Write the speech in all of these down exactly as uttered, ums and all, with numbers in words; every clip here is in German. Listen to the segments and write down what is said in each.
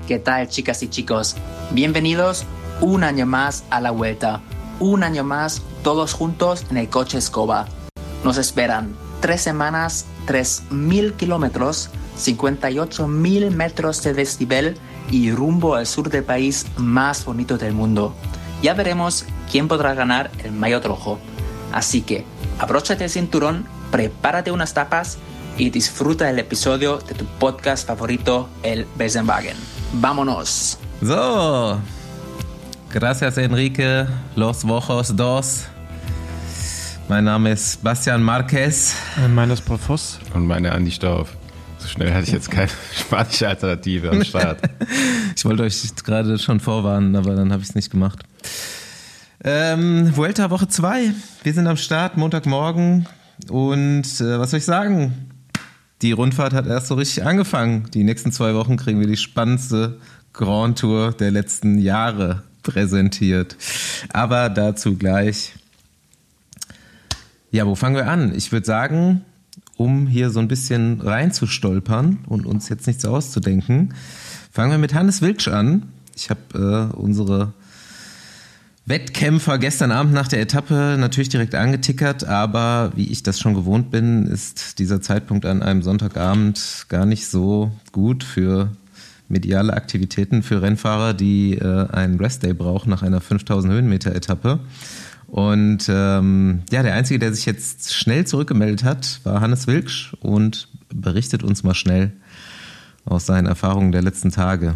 ¿Qué tal, chicas y chicos? Bienvenidos un año más a la Vuelta. Un año más, todos juntos en el coche Escoba. Nos esperan tres semanas, tres mil kilómetros, cincuenta y ocho mil metros de desnivel y rumbo al sur del país más bonito del mundo. Ya veremos quién podrá ganar el maillot rojo. Así que, abróchate el cinturón, prepárate unas tapas y disfruta del episodio de tu podcast favorito, el Besenwagen. ¡Vámonos! So, gracias Enrique, los Wochos dos. Mein Name ist Bastian Marquez. Mein ist Paul Voss. Und meine Andi Stauf. So schnell hatte ich jetzt keine spanische Alternative am Start. Ich wollte euch gerade schon vorwarnen, aber dann habe ich es nicht gemacht. Ähm, Vuelta Woche zwei. Wir sind am Start, Montagmorgen. Und äh, was soll ich sagen? Die Rundfahrt hat erst so richtig angefangen. Die nächsten zwei Wochen kriegen wir die spannendste Grand Tour der letzten Jahre präsentiert. Aber dazu gleich. Ja, wo fangen wir an? Ich würde sagen, um hier so ein bisschen reinzustolpern und uns jetzt nichts auszudenken, fangen wir mit Hannes Wilksch an. Ich habe äh, unsere Wettkämpfer gestern Abend nach der Etappe natürlich direkt angetickert, aber wie ich das schon gewohnt bin, ist dieser Zeitpunkt an einem Sonntagabend gar nicht so gut für mediale Aktivitäten für Rennfahrer, die äh, einen Restday brauchen nach einer fünftausend Höhenmeter Etappe. Und ähm, ja, der Einzige, der sich jetzt schnell zurückgemeldet hat, war Hannes Wilksch und berichtet uns mal schnell aus seinen Erfahrungen der letzten Tage.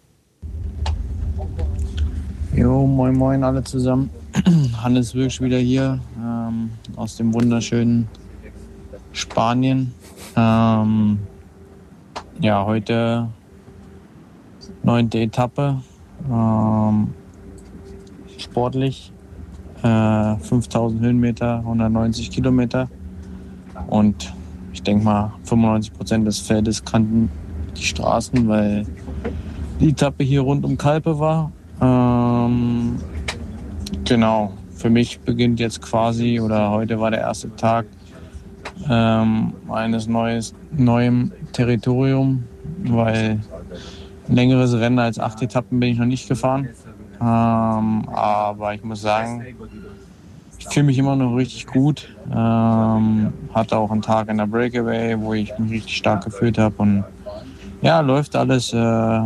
Jo, moin moin alle zusammen. Hannes Wilksch wieder hier ähm, aus dem wunderschönen Spanien. Ähm, ja, heute neunte Etappe. Ähm, sportlich. Äh, fünftausend Höhenmeter, hundertneunzig Kilometer. Und ich denke mal, fünfundneunzig Prozent des Feldes kannten die Straßen, weil die Etappe hier rund um Calpe war. Ähm, genau, für mich beginnt jetzt quasi, oder heute war der erste Tag ähm, eines neues, neuem Territorium, weil ein längeres Rennen als acht Etappen bin ich noch nicht gefahren. Ähm, aber ich muss sagen, ich fühle mich immer noch richtig gut. Ähm, hatte auch einen Tag in der Breakaway, wo ich mich richtig stark gefühlt habe. Und ja, läuft alles. Äh,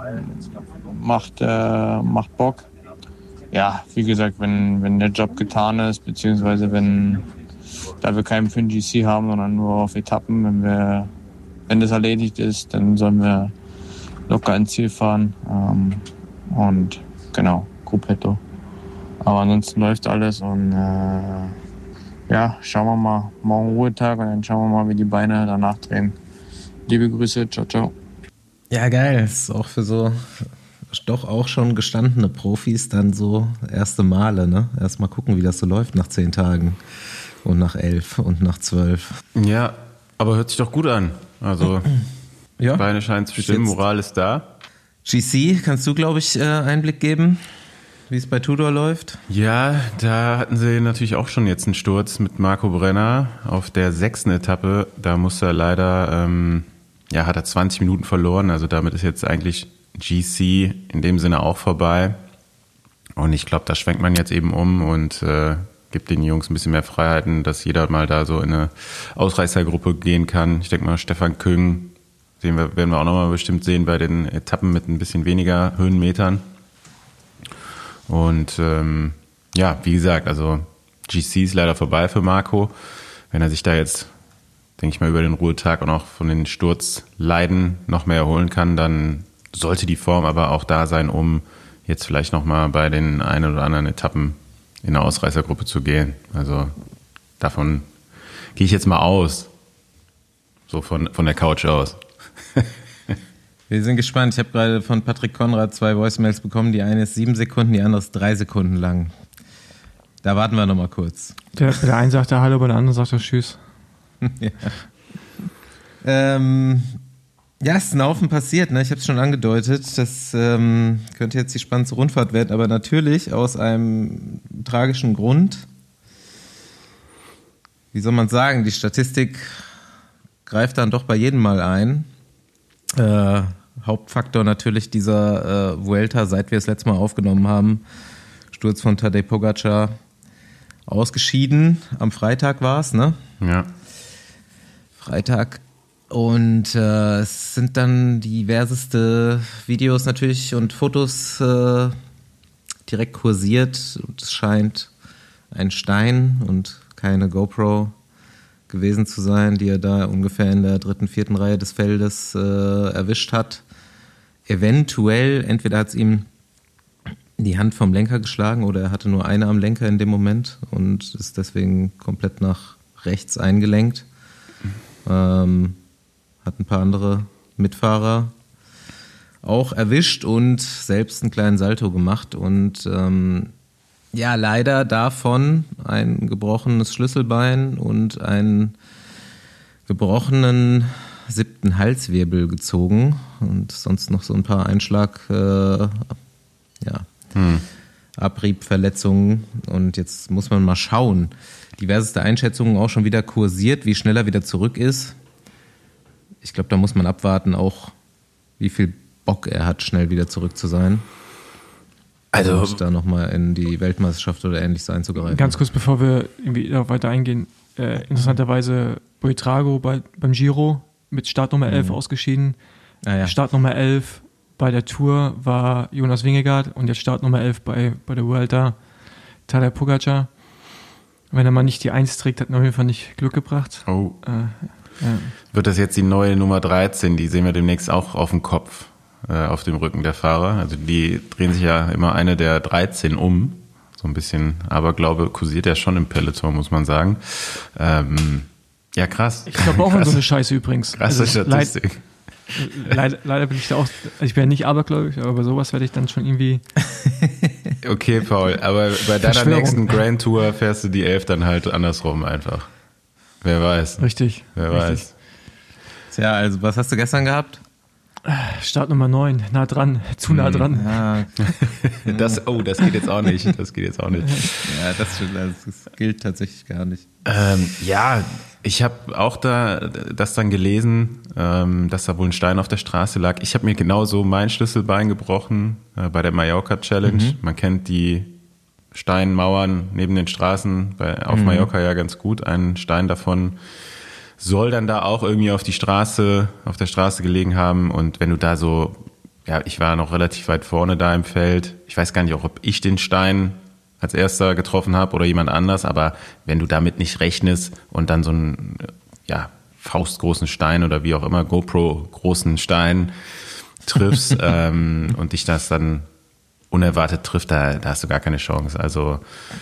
macht, äh, macht Bock. Ja, wie gesagt, wenn, wenn der Job getan ist, beziehungsweise wenn, da wir keinen für den G C haben, sondern nur auf Etappen, wenn wir, wenn das erledigt ist, dann sollen wir locker ins Ziel fahren. Ähm, und genau, Gruppetto. Aber ansonsten läuft alles und äh, ja, schauen wir mal. Morgen Ruhetag und dann schauen wir mal, wie die Beine danach drehen. Liebe Grüße, ciao, ciao. Ja, geil. Das ist auch für so doch auch schon gestandene Profis dann so erste Male, ne? Erstmal gucken, wie das so läuft nach zehn Tagen und nach elf und nach zwölf. Ja, aber hört sich doch gut an. Also, ja, Beine scheinen zu stimmen, Moral ist da. G C, kannst du, glaube ich, Einblick geben, wie es bei Tudor läuft? Ja, da hatten sie natürlich auch schon jetzt einen Sturz mit Marco Brenner auf der sechsten Etappe. Da musste er leider, ähm, ja, hat er zwanzig Minuten verloren. Also damit ist jetzt eigentlich G C in dem Sinne auch vorbei. Und ich glaube, da schwenkt man jetzt eben um und äh, gibt den Jungs ein bisschen mehr Freiheiten, dass jeder mal da so in eine Ausreißergruppe gehen kann. Ich denke mal, Stefan Küng sehen wir, werden wir auch nochmal bestimmt sehen bei den Etappen mit ein bisschen weniger Höhenmetern. Und ähm, ja, wie gesagt, also G C ist leider vorbei für Marco. Wenn er sich da jetzt, denke ich mal, über den Ruhetag und auch von den Sturzleiden noch mehr erholen kann, dann sollte die Form aber auch da sein, um jetzt vielleicht nochmal bei den ein oder anderen Etappen in eine Ausreißergruppe zu gehen. Also davon gehe ich jetzt mal aus. So von, von der Couch aus. Wir sind gespannt. Ich habe gerade von Patrick Konrad zwei Voicemails bekommen. Die eine ist sieben Sekunden, die andere ist drei Sekunden lang. Da warten wir nochmal kurz. Der, der eine sagt er Hallo, bei der andere sagt er Tschüss. ja. Ähm, ja, es ist ein Haufen passiert. Ne? Ich habe es schon angedeutet. Das ähm, könnte jetzt die spannendste Rundfahrt werden. Aber natürlich aus einem tragischen Grund. Wie soll man sagen? Die Statistik greift dann doch bei jedem Mal ein. Äh, Hauptfaktor natürlich dieser äh, Vuelta, seit wir es letztes Mal aufgenommen haben. Sturz von Tadej Pogačar, ausgeschieden. Am Freitag war es, ne? Ja. Freitag. Und äh, es sind dann diverseste Videos natürlich und Fotos äh, direkt kursiert. Und es scheint ein Stein und keine GoPro gewesen zu sein, die er da ungefähr in der dritten, vierten Reihe des Feldes äh, erwischt hat. Eventuell, entweder hat es ihm die Hand vom Lenker geschlagen oder er hatte nur eine am Lenker in dem Moment und ist deswegen komplett nach rechts eingelenkt. Ähm, hat ein paar andere Mitfahrer auch erwischt und selbst einen kleinen Salto gemacht und ähm, ja, leider davon ein gebrochenes Schlüsselbein und einen gebrochenen siebten Halswirbel gezogen und sonst noch so ein paar Einschlag, äh, ja, hm. Abriebverletzungen und jetzt muss man mal schauen. Diverseste Einschätzungen auch schon wieder kursiert, wie schnell er wieder zurück ist. Ich glaube, da muss man abwarten auch, wie viel Bock er hat, schnell wieder zurück zu sein. Also und da nochmal in die Weltmeisterschaft oder Ähnliches einzugreifen. Ganz kurz, bevor wir irgendwie weiter eingehen, äh, interessanterweise Buitrago bei, beim Giro mit Startnummer elf mhm. ausgeschieden. Ah, ja. Startnummer elf bei der Tour war Jonas Vingegaard und jetzt Startnummer elf bei, bei der Vuelta Tadej Pogačar. Wenn er mal nicht die eins trägt, hat er auf jeden Fall nicht Glück gebracht. Oh. Äh, ja. Wird das jetzt die neue Nummer dreizehn? Die sehen wir demnächst auch auf dem Kopf, äh, auf dem Rücken der Fahrer. Also die drehen sich ja immer eine der dreizehn um. So ein bisschen Aberglaube kursiert ja schon im Peloton, muss man sagen. Ähm, ja, krass. Ich glaube auch an so eine Scheiße übrigens. Krasse also, Statistik. Leid, leider, leider bin ich da auch, ich bin ja nicht abergläubig, aber bei sowas werde ich dann schon irgendwie... Okay, Paul, aber bei deiner nächsten Grand Tour fährst du die elf dann halt andersrum einfach. Wer weiß. Richtig. Wer richtig. weiß. Tja, also was hast du gestern gehabt? Start Nummer neun, nah dran, zu nah dran. Ja. Das, oh, das geht jetzt auch nicht. Das geht jetzt auch nicht. Ja, das, das gilt tatsächlich gar nicht. Ähm, ja, ich habe auch da das dann gelesen, ähm, dass da wohl ein Stein auf der Straße lag. Ich habe mir genauso mein Schlüsselbein gebrochen äh, bei der Mallorca Challenge. Mhm. Man kennt die Steinmauern neben den Straßen bei, auf mhm. Mallorca ja ganz gut. Ein Stein davon soll dann da auch irgendwie auf die Straße, auf der Straße gelegen haben. Und wenn du da so, ja, ich war noch relativ weit vorne da im Feld. Ich weiß gar nicht auch, ob ich den Stein als erster getroffen habe oder jemand anders. Aber wenn du damit nicht rechnest und dann so einen, ja, faustgroßen Stein oder wie auch immer, GoPro-großen Stein triffst ähm, und dich das dann unerwartet trifft, da, da hast du gar keine Chance. Also,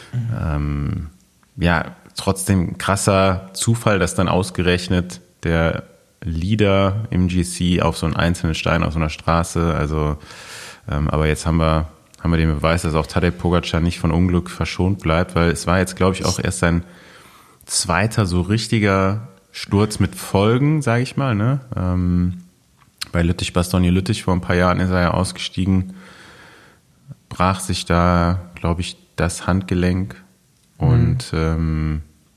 ähm, ja, trotzdem krasser Zufall, dass dann ausgerechnet der Leader im G C auf so einen einzelnen Stein auf so einer Straße, also ähm, aber jetzt haben wir haben wir den Beweis, dass auch Tadej Pogačar nicht von Unglück verschont bleibt, weil es war jetzt, glaube ich, auch erst sein zweiter so richtiger Sturz mit Folgen, sage ich mal, ne? Ähm, bei Lüttich-Bastogne-Lüttich vor ein paar Jahren ist er ja ausgestiegen, brach sich da, glaube ich, das Handgelenk und mhm. ähm,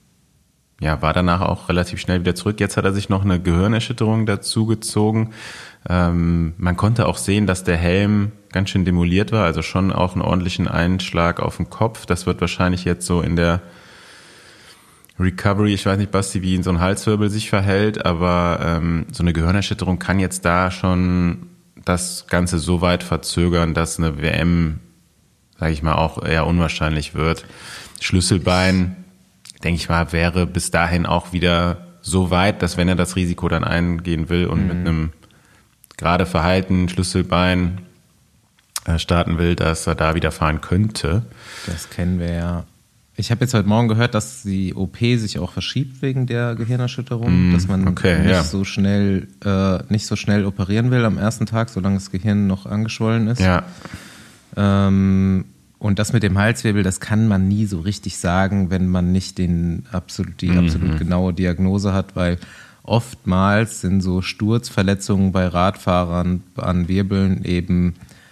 ja, war danach auch relativ schnell wieder zurück. Jetzt hat er sich noch eine Gehirnerschütterung dazu gezogen. Ähm, man konnte auch sehen, dass der Helm ganz schön demoliert war, also schon auch einen ordentlichen Einschlag auf den Kopf. Das wird wahrscheinlich jetzt so in der Recovery, ich weiß nicht, Basti, wie in so ein Halswirbel sich verhält, aber ähm, so eine Gehirnerschütterung kann jetzt da schon das Ganze so weit verzögern, dass eine W M, sage ich mal, auch eher unwahrscheinlich wird. Schlüsselbein, denke ich mal, wäre bis dahin auch wieder so weit, dass wenn er das Risiko dann eingehen will und mhm. mit einem gerade verhaltenen Schlüsselbein äh, starten will, dass er da wieder fahren könnte. Das kennen wir ja. Ich habe jetzt heute Morgen gehört, dass die O P sich auch verschiebt wegen der Gehirnerschütterung, mm, dass man okay, nicht ja. so schnell äh, nicht so schnell operieren will am ersten Tag, solange das Gehirn noch angeschwollen ist. Ja. Ähm, und das mit dem Halswirbel, das kann man nie so richtig sagen, wenn man nicht den absolut, die mhm. absolut genaue Diagnose hat, weil oftmals sind so Sturzverletzungen bei Radfahrern an Wirbeln eben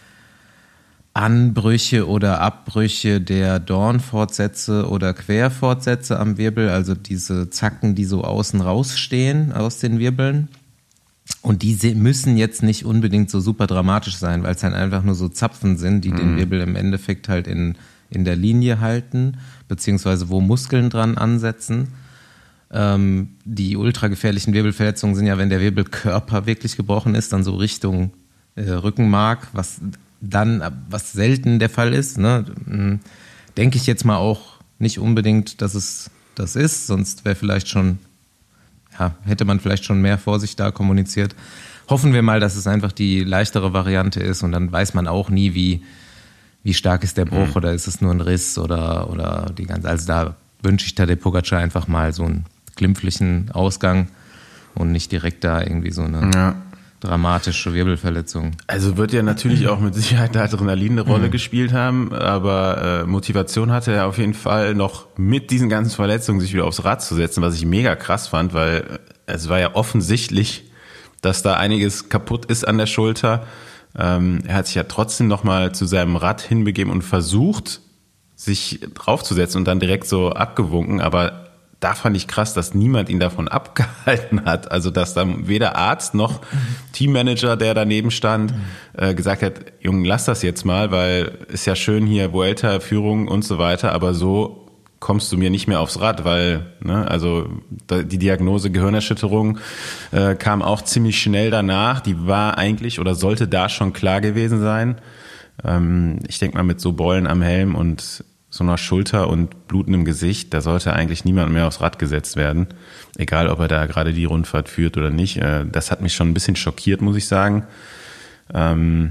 Anbrüche oder Abbrüche der Dornfortsätze oder Querfortsätze am Wirbel, also diese Zacken, die so außen rausstehen aus den Wirbeln. Und die müssen jetzt nicht unbedingt so super dramatisch sein, weil es dann einfach nur so Zapfen sind, die mhm. den Wirbel im Endeffekt halt in, in der Linie halten, beziehungsweise wo Muskeln dran ansetzen. Ähm, die ultragefährlichen Wirbelverletzungen sind ja, wenn der Wirbelkörper wirklich gebrochen ist, dann so Richtung äh, Rückenmark, was dann, was selten der Fall ist, ne? Denke ich jetzt mal auch nicht unbedingt, dass es das ist, sonst wäre vielleicht schon, ja, hätte man vielleicht schon mehr Vorsicht da kommuniziert. Hoffen wir mal, dass es einfach die leichtere Variante ist und dann weiß man auch nie, wie, wie stark ist der Bruch mhm. oder ist es nur ein Riss oder, oder die ganze, also da wünsche ich Tadej Pogačar einfach mal so einen glimpflichen Ausgang und nicht direkt da irgendwie so eine ja. dramatische Wirbelverletzung. Also wird ja natürlich auch mit Sicherheit der Adrenalin eine Rolle mhm. gespielt haben, aber äh, Motivation hatte er auf jeden Fall noch mit diesen ganzen Verletzungen sich wieder aufs Rad zu setzen, was ich mega krass fand, weil es war ja offensichtlich, dass da einiges kaputt ist an der Schulter. Ähm, er hat sich ja trotzdem nochmal zu seinem Rad hinbegeben und versucht, sich draufzusetzen und dann direkt so abgewunken, aber da fand ich krass, dass niemand ihn davon abgehalten hat. Also dass dann weder Arzt noch Teammanager, der daneben stand, äh, gesagt hat, Junge, lass das jetzt mal, weil ist ja schön hier Vuelta-Führung und so weiter, aber so kommst du mir nicht mehr aufs Rad, weil ne, also die Diagnose Gehirnerschütterung äh, kam auch ziemlich schnell danach. Die war eigentlich oder sollte da schon klar gewesen sein. Ähm, ich denke mal mit so Beulen am Helm und so einer Schulter und blutendem Gesicht, da sollte eigentlich niemand mehr aufs Rad gesetzt werden. Egal, ob er da gerade die Rundfahrt führt oder nicht. Das hat mich schon ein bisschen schockiert, muss ich sagen. Ähm,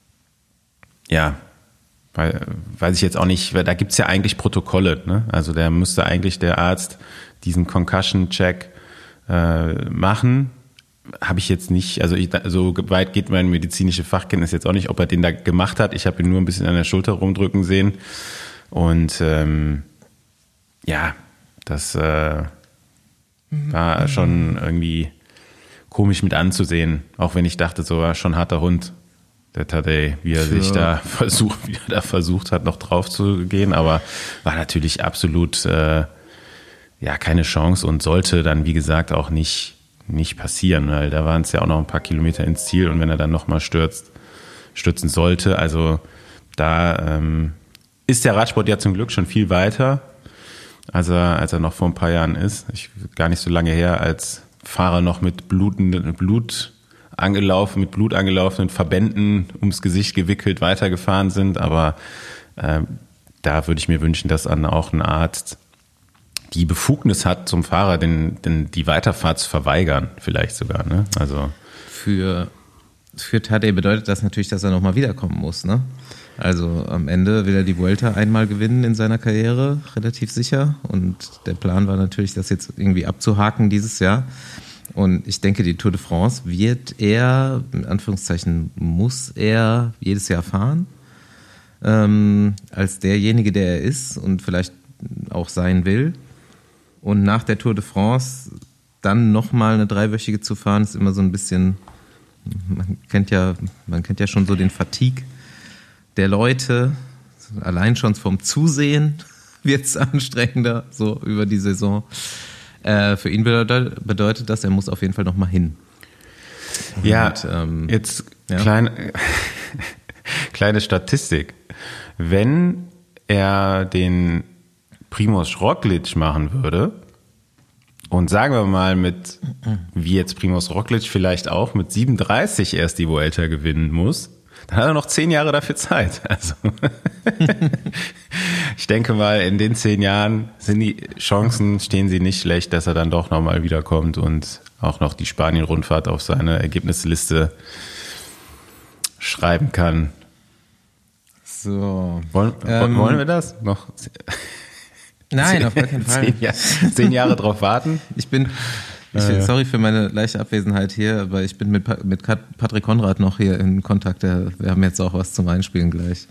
ja, weil, weiß ich jetzt auch nicht, da gibt's ja eigentlich Protokolle. Ne? Also der müsste eigentlich der Arzt diesen Concussion-Check äh, machen. Habe ich jetzt nicht, also ich, so weit geht meine medizinische Fachkenntnis jetzt auch nicht, ob er den da gemacht hat. Ich habe ihn nur ein bisschen an der Schulter rumdrücken sehen. Und ähm, ja, das äh, war schon irgendwie komisch mit anzusehen, auch wenn ich dachte, so war schon harter Hund, der Tadej, wie er sich da versucht, wie er da versucht hat, noch drauf zu gehen, aber war natürlich absolut äh, ja keine Chance und sollte dann, wie gesagt, auch nicht, nicht passieren, weil da waren es ja auch noch ein paar Kilometer ins Ziel und wenn er dann nochmal stürzt, stürzen sollte, also da ähm, ist der Radsport ja zum Glück schon viel weiter, als er, als er noch vor ein paar Jahren ist. Ich, gar nicht so lange her, als Fahrer noch mit blutenden, Blut angelaufen, mit Blut angelaufenen Verbänden ums Gesicht gewickelt weitergefahren sind. Aber äh, da würde ich mir wünschen, dass dann auch ein Arzt die Befugnis hat, zum Fahrer den, den, die Weiterfahrt zu verweigern, vielleicht sogar. Ne? Also für, für Tadej bedeutet das natürlich, dass er nochmal wiederkommen muss, ne? Also am Ende will er die Vuelta einmal gewinnen in seiner Karriere, relativ sicher. Und der Plan war natürlich, das jetzt irgendwie abzuhaken dieses Jahr. Und ich denke, die Tour de France wird er, in Anführungszeichen muss er jedes Jahr fahren, ähm, als derjenige, der er ist und vielleicht auch sein will. Und nach der Tour de France dann nochmal eine dreiwöchige zu fahren, ist immer so ein bisschen, man kennt ja, man kennt ja schon so den Fatigue der Leute, allein schon vom Zusehen wird es anstrengender, so über die Saison. Äh, für ihn bedeutet, bedeutet das, er muss auf jeden Fall nochmal hin. Und, ja, ähm, jetzt ja. Kleine, kleine Statistik. Wenn er den Primož Roglič machen würde und sagen wir mal mit, wie jetzt Primož Roglič vielleicht auch, mit siebenunddreißig erst die Vuelta gewinnen muss, dann hat er noch zehn Jahre dafür Zeit. Also ich denke mal, in den zehn Jahren sind die Chancen, stehen sie nicht schlecht, dass er dann doch nochmal wiederkommt und auch noch die Spanien-Rundfahrt auf seine Ergebnisliste schreiben kann. So. Wollen, ähm, wollen wir das noch? Nein, zehn, auf gar keinen Fall. Zehn, Jahr, zehn Jahre drauf warten? Ich bin... Ich, sorry für meine leichte Abwesenheit hier, aber ich bin mit, mit Patrick Konrad noch hier in Kontakt. Wir haben jetzt auch was zum Einspielen gleich.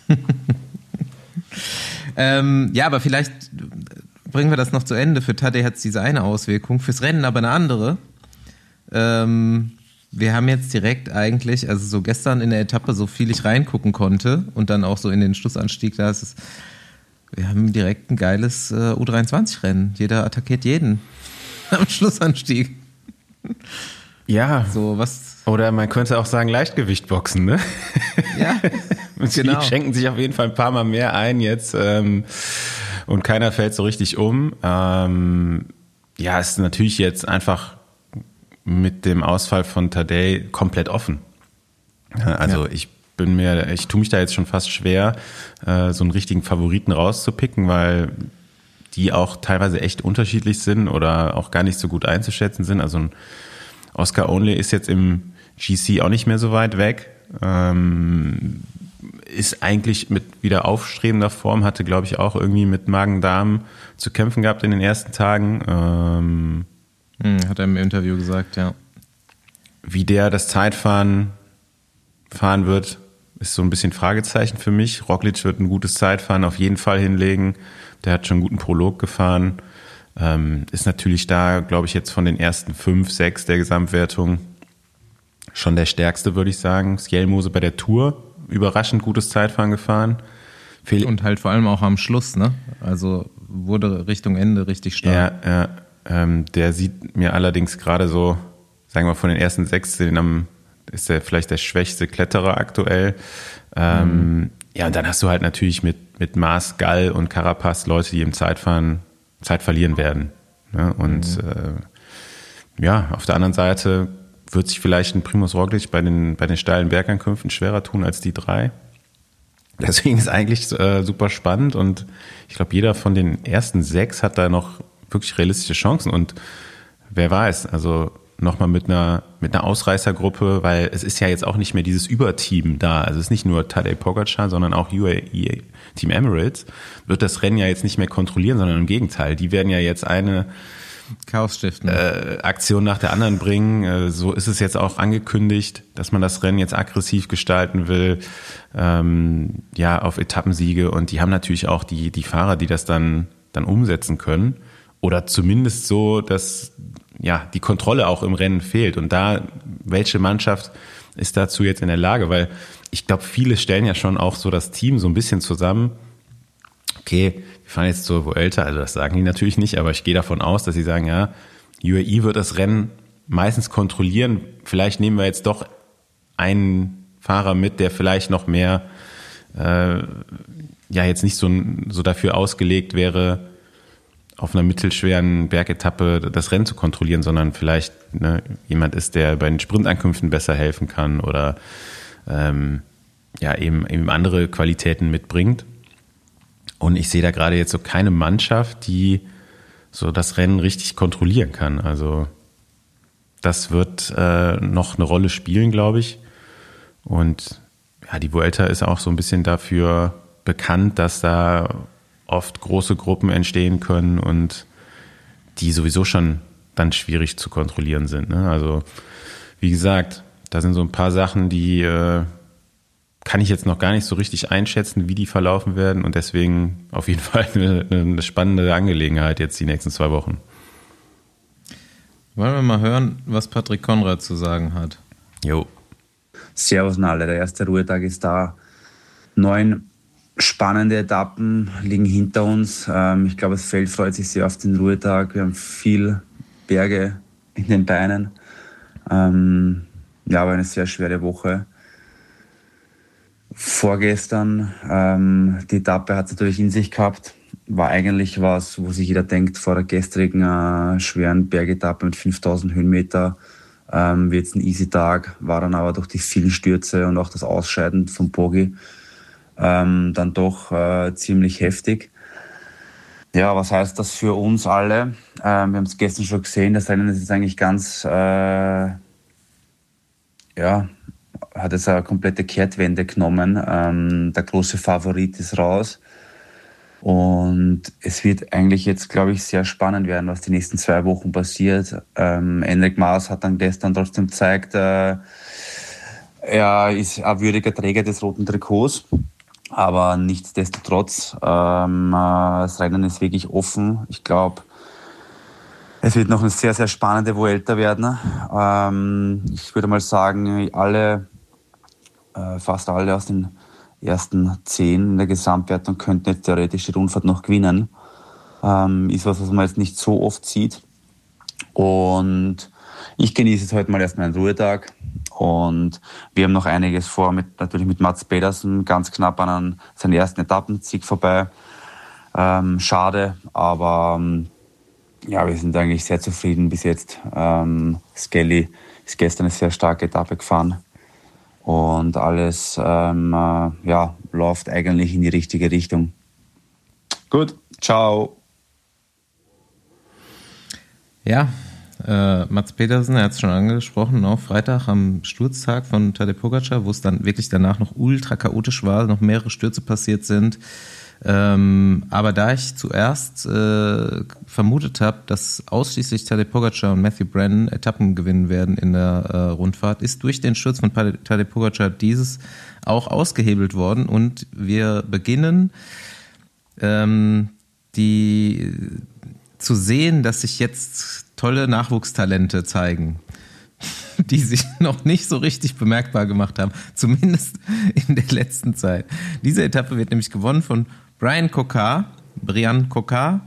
ähm, ja, aber vielleicht bringen wir das noch zu Ende. Für Tadej hat es diese eine Auswirkung, fürs Rennen aber eine andere. Ähm, wir haben jetzt direkt eigentlich, also so gestern in der Etappe, so viel ich reingucken konnte und dann auch so in den Schlussanstieg, da ist es, wir haben direkt ein geiles äh, U dreiundzwanzig Rennen. Jeder attackiert jeden. Am Schlussanstieg. Ja, so was. Oder man könnte auch sagen Leichtgewichtboxen, ne? Ja, genau. Die schenken sich auf jeden Fall ein paar Mal mehr ein jetzt ähm, und keiner fällt so richtig um. Ähm, ja, es ist natürlich jetzt einfach mit dem Ausfall von Tadej komplett offen. Also ja. ich bin mir, ich tue mich da jetzt schon fast schwer, äh, so einen richtigen Favoriten rauszupicken, weil die auch teilweise echt unterschiedlich sind oder auch gar nicht so gut einzuschätzen sind. Also ein Oscar Onley ist jetzt im G C auch nicht mehr so weit weg. Ähm, ist eigentlich mit wieder aufstrebender Form, hatte, glaube ich, auch irgendwie mit Magen-Darm zu kämpfen gehabt in den ersten Tagen. Ähm, hm, hat er im Interview gesagt, ja. Wie der das Zeitfahren fahren wird, ist so ein bisschen Fragezeichen für mich. Roglic wird ein gutes Zeitfahren auf jeden Fall hinlegen. Der hat schon einen guten Prolog gefahren. Ähm, ist natürlich da, glaube ich, jetzt von den ersten fünf, sechs der Gesamtwertung schon der stärkste, würde ich sagen. Skjelmose bei der Tour, überraschend gutes Zeitfahren gefahren. Fehl- Und halt vor allem auch am Schluss, ne? Also wurde Richtung Ende richtig stark. Ja, ja. Ähm, der sieht mir allerdings gerade so, sagen wir von den ersten sechs, den am, ist der vielleicht der schwächste Kletterer aktuell. Ähm, mhm. Ja, und dann hast du halt natürlich mit, mit Maas, Gall und Carapaz Leute, die im Zeitfahren Zeit verlieren werden. Ja, und mhm. äh, ja, auf der anderen Seite wird sich vielleicht ein Primož Roglic bei den, bei den steilen Bergankünften schwerer tun als die drei. Deswegen ist eigentlich äh, super spannend und ich glaube, jeder von den ersten sechs hat da noch wirklich realistische Chancen und wer weiß, also nochmal mit einer, mit einer Ausreißergruppe, weil es ist ja jetzt auch nicht mehr dieses Überteam da, also es ist nicht nur Tadej Pogačar, sondern auch U A E Team Emirates, wird das Rennen ja jetzt nicht mehr kontrollieren, sondern im Gegenteil, die werden ja jetzt eine Chaos stiften. Äh, Aktion nach der anderen bringen. Äh, so ist es jetzt auch angekündigt, dass man das Rennen jetzt aggressiv gestalten will, ähm, ja, auf Etappensiege. Und die haben natürlich auch die, die Fahrer, die das dann, dann umsetzen können. Oder zumindest so, dass ja die Kontrolle auch im Rennen fehlt. Und da, welche Mannschaft ist dazu jetzt in der Lage? Weil ich glaube, viele stellen ja schon auch so das Team so ein bisschen zusammen. Okay, wir fahren jetzt zur Vuelta, also das sagen die natürlich nicht, aber ich gehe davon aus, dass sie sagen, ja, U A E wird das Rennen meistens kontrollieren. Vielleicht nehmen wir jetzt doch einen Fahrer mit, der vielleicht noch mehr, äh, ja, jetzt nicht so, so dafür ausgelegt wäre, auf einer mittelschweren Bergetappe das Rennen zu kontrollieren, sondern vielleicht ne, jemand ist, der bei den Sprintankünften besser helfen kann oder ähm, ja eben, eben andere Qualitäten mitbringt. Und ich sehe da gerade jetzt so keine Mannschaft, die so das Rennen richtig kontrollieren kann. Also das wird äh, noch eine Rolle spielen, glaube ich. Und ja, die Vuelta ist auch so ein bisschen dafür bekannt, dass da oft große Gruppen entstehen können und die sowieso schon dann schwierig zu kontrollieren sind. Ne? Also wie gesagt, da sind so ein paar Sachen, die äh, kann ich jetzt noch gar nicht so richtig einschätzen, wie die verlaufen werden und deswegen auf jeden Fall eine, eine spannende Angelegenheit jetzt die nächsten zwei Wochen. Wollen wir mal hören, was Patrick Konrad zu sagen hat? Jo. Servus alle, der erste Ruhetag ist da. Neun spannende Etappen liegen hinter uns. Ich glaube, das Feld freut sich sehr auf den Ruhetag. Wir haben viel Berge in den Beinen. Ja, aber eine sehr schwere Woche. Vorgestern, ähm, die Etappe hat es natürlich in sich gehabt, war eigentlich was, wo sich jeder denkt, vor der gestrigen äh, schweren Bergetappe mit fünftausend Höhenmeter ähm, wird es ein easy Tag, war dann aber durch die vielen Stürze und auch das Ausscheiden von Poggi ähm, dann doch äh, ziemlich heftig. Ja, was heißt das für uns alle? Ähm, wir haben es gestern schon gesehen, das Rennen ist jetzt eigentlich ganz, äh, ja, hat jetzt eine komplette Kehrtwende genommen. Ähm, der große Favorit ist raus. Und es wird eigentlich jetzt, glaube ich, sehr spannend werden, was die nächsten zwei Wochen passiert. Ähm, Enric Mas hat dann gestern trotzdem gezeigt, äh, er ist ein würdiger Träger des roten Trikots. Aber nichtsdestotrotz, ähm, äh, das Rennen ist wirklich offen. Ich glaube, es wird noch eine sehr, sehr spannende Vuelta werden. Ähm, ich würde mal sagen, alle, äh, fast alle aus den ersten zehn in der Gesamtwertung könnten jetzt theoretisch die Rundfahrt noch gewinnen. Ähm, ist was, was man jetzt nicht so oft sieht. Und ich genieße jetzt heute mal erstmal einen Ruhetag und wir haben noch einiges vor, mit, natürlich mit Mats Pedersen, ganz knapp an seinen ersten Etappensieg vorbei. Ähm, schade, aber ähm, ja, wir sind eigentlich sehr zufrieden bis jetzt. Ähm, Skelly ist gestern eine sehr starke Etappe gefahren und alles ähm, äh, ja, läuft eigentlich in die richtige Richtung. Gut, ciao. Ja, äh, Mats Pedersen, er hat es schon angesprochen, auch Freitag am Sturztag von Tadej Pogačar, wo es dann wirklich danach noch ultra chaotisch war, noch mehrere Stürze passiert sind. Ähm, aber da ich zuerst äh, vermutet habe, dass ausschließlich Tadej Pogačar und Matthew Brennan Etappen gewinnen werden in der äh, Rundfahrt, ist durch den Sturz von Tadej Pogačar dieses auch ausgehebelt worden und wir beginnen ähm, die zu sehen, dass sich jetzt tolle Nachwuchstalente zeigen, die sich noch nicht so richtig bemerkbar gemacht haben, zumindest in der letzten Zeit. Diese Etappe wird nämlich gewonnen von Brian Coquard, Brian Coquard,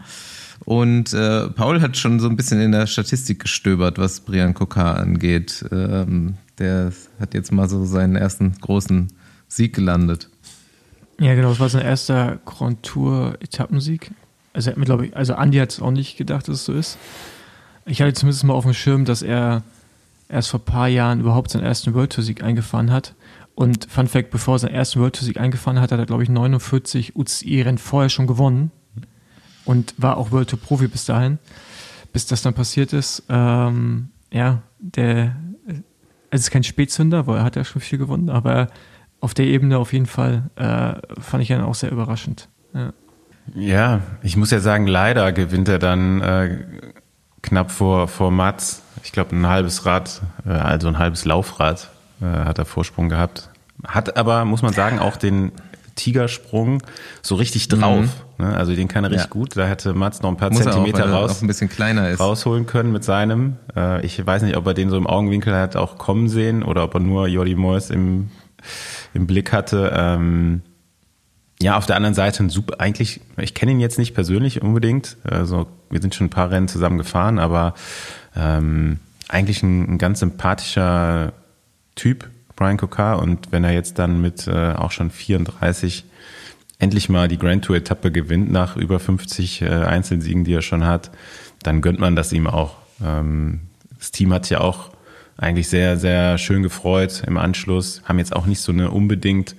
und äh, Paul hat schon so ein bisschen in der Statistik gestöbert, was Brian Coquard angeht. Ähm, der hat jetzt mal so seinen ersten großen Sieg gelandet. Ja, genau, das war sein erster Grand Tour-Etappensieg. Also, glaube ich, also Andi hat es auch nicht gedacht, dass es so ist. Ich hatte zumindest mal auf dem Schirm, dass er erst vor ein paar Jahren überhaupt seinen ersten World Tour Sieg eingefahren hat. Und Fun Fact, bevor er seinen ersten World Tour Sieg eingefahren hat, hat er, glaube ich, neunundvierzig U C I-Rennen vorher schon gewonnen und war auch World Tour Profi bis dahin, bis das dann passiert ist. Ähm, ja, der, es ist kein Spätzünder, weil er hat ja schon viel gewonnen, aber auf der Ebene auf jeden Fall äh, fand ich ihn auch sehr überraschend. Ja. Ja, ich muss ja sagen, leider gewinnt er dann äh, knapp vor, vor Mats. Ich glaube, ein halbes Rad, äh, also ein halbes Laufrad äh, hat er Vorsprung gehabt. Hat aber, muss man sagen, auch den Tigersprung so richtig drauf. Mhm. Ne? Also den kann er richtig ja. gut. Da hätte Mats noch ein paar muss Zentimeter er auch, raus, auch ein bisschen kleiner ist. rausholen können mit seinem. Äh, ich weiß nicht, ob er den so im Augenwinkel hat auch kommen sehen oder ob er nur Jordi Meus im, im Blick hatte. Ähm, Ja, auf der anderen Seite ein super, eigentlich, ich kenne ihn jetzt nicht persönlich unbedingt, also wir sind schon ein paar Rennen zusammen gefahren, aber ähm, eigentlich ein, ein ganz sympathischer Typ, Brian Coquard, und wenn er jetzt dann mit äh, auch schon vierunddreißig endlich mal die Grand Tour Etappe gewinnt, nach über fünfzig äh, Einzelsiegen, die er schon hat, dann gönnt man das ihm auch. Ähm, das Team hat ja auch eigentlich sehr, sehr schön gefreut im Anschluss, haben jetzt auch nicht so eine unbedingt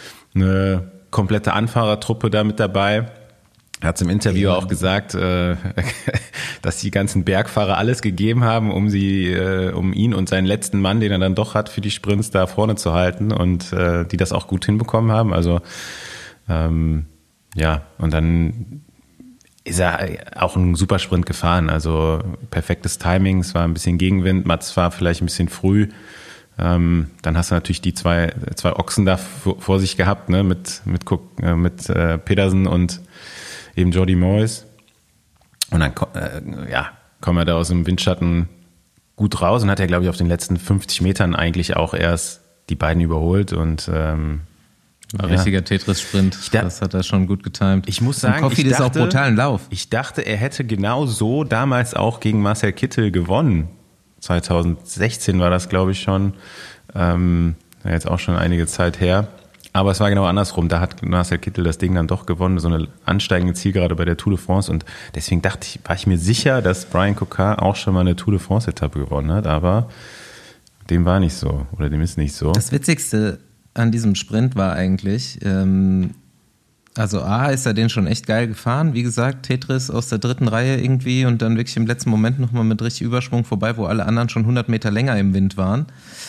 eine komplette Anfahrertruppe da mit dabei. Er hat es im Interview ja. auch gesagt, äh, dass die ganzen Bergfahrer alles gegeben haben, um sie, äh, um ihn und seinen letzten Mann, den er dann doch hat, für die Sprints da vorne zu halten und äh, die das auch gut hinbekommen haben. Also ähm, ja, und dann ist er auch einen super Sprint gefahren. Also perfektes Timing, es war ein bisschen Gegenwind, Mats war vielleicht ein bisschen früh. Ähm, dann hast du natürlich die zwei, zwei Ochsen da vor, vor sich gehabt, ne, mit, mit, äh, mit äh, Pedersen und eben Jordi Meus. Und dann äh, ja, kommen wir da aus dem Windschatten gut raus und hat ja, glaube ich, auf den letzten fünfzig Metern eigentlich auch erst die beiden überholt. Und ähm, war ja. richtiger Tetris-Sprint. Da, das hat er schon gut getimt. Ich muss sagen, Koffi ist auch brutalen Lauf. Ich dachte, er hätte genau so damals auch gegen Marcel Kittel gewonnen. zweitausendsechzehn war das, glaube ich, schon. Ähm, jetzt auch schon einige Zeit her. Aber es war genau andersrum. Da hat Marcel Kittel das Ding dann doch gewonnen, so eine ansteigende Zielgerade bei der Tour de France. Und deswegen dachte ich, war ich mir sicher, dass Brian Coquard auch schon mal eine Tour de France-Etappe gewonnen hat. Aber dem war nicht so. Oder dem ist nicht so. Das Witzigste an diesem Sprint war eigentlich, ähm, also A, ist er den schon echt geil gefahren. Wie gesagt, Tetris aus der dritten Reihe irgendwie und dann wirklich im letzten Moment nochmal mit richtig Überschwung vorbei, wo alle anderen schon hundert Meter länger im Wind waren.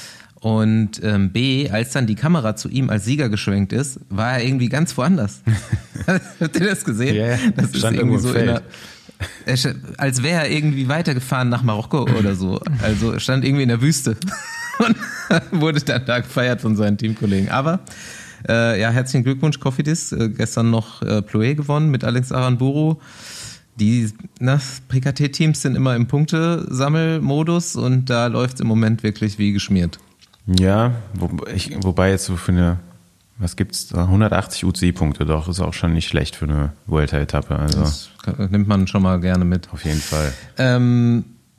Und ähm, B, als dann die Kamera zu ihm als Sieger geschwenkt ist, war er irgendwie ganz woanders. Habt ihr das gesehen? Ja, yeah, das ist stand irgendwie irgendwo so im in der, als wäre er irgendwie weitergefahren nach Marokko oder so. Also stand irgendwie in der Wüste und wurde dann da gefeiert von seinen Teamkollegen. Aber äh, ja, herzlichen Glückwunsch, Cofidis. Äh, gestern noch äh, Ploé gewonnen mit Alex Aranburu. Die ne, P K T-Teams sind immer im Punktesammelmodus und da läuft es im Moment wirklich wie geschmiert. Ja, wo, ich, wobei jetzt so für eine, was gibt's da, hundertachtzig U C I-Punkte doch, ist auch schon nicht schlecht für eine Vuelta-Etappe. Also das nimmt man schon mal gerne mit. Auf jeden Fall. Ähm,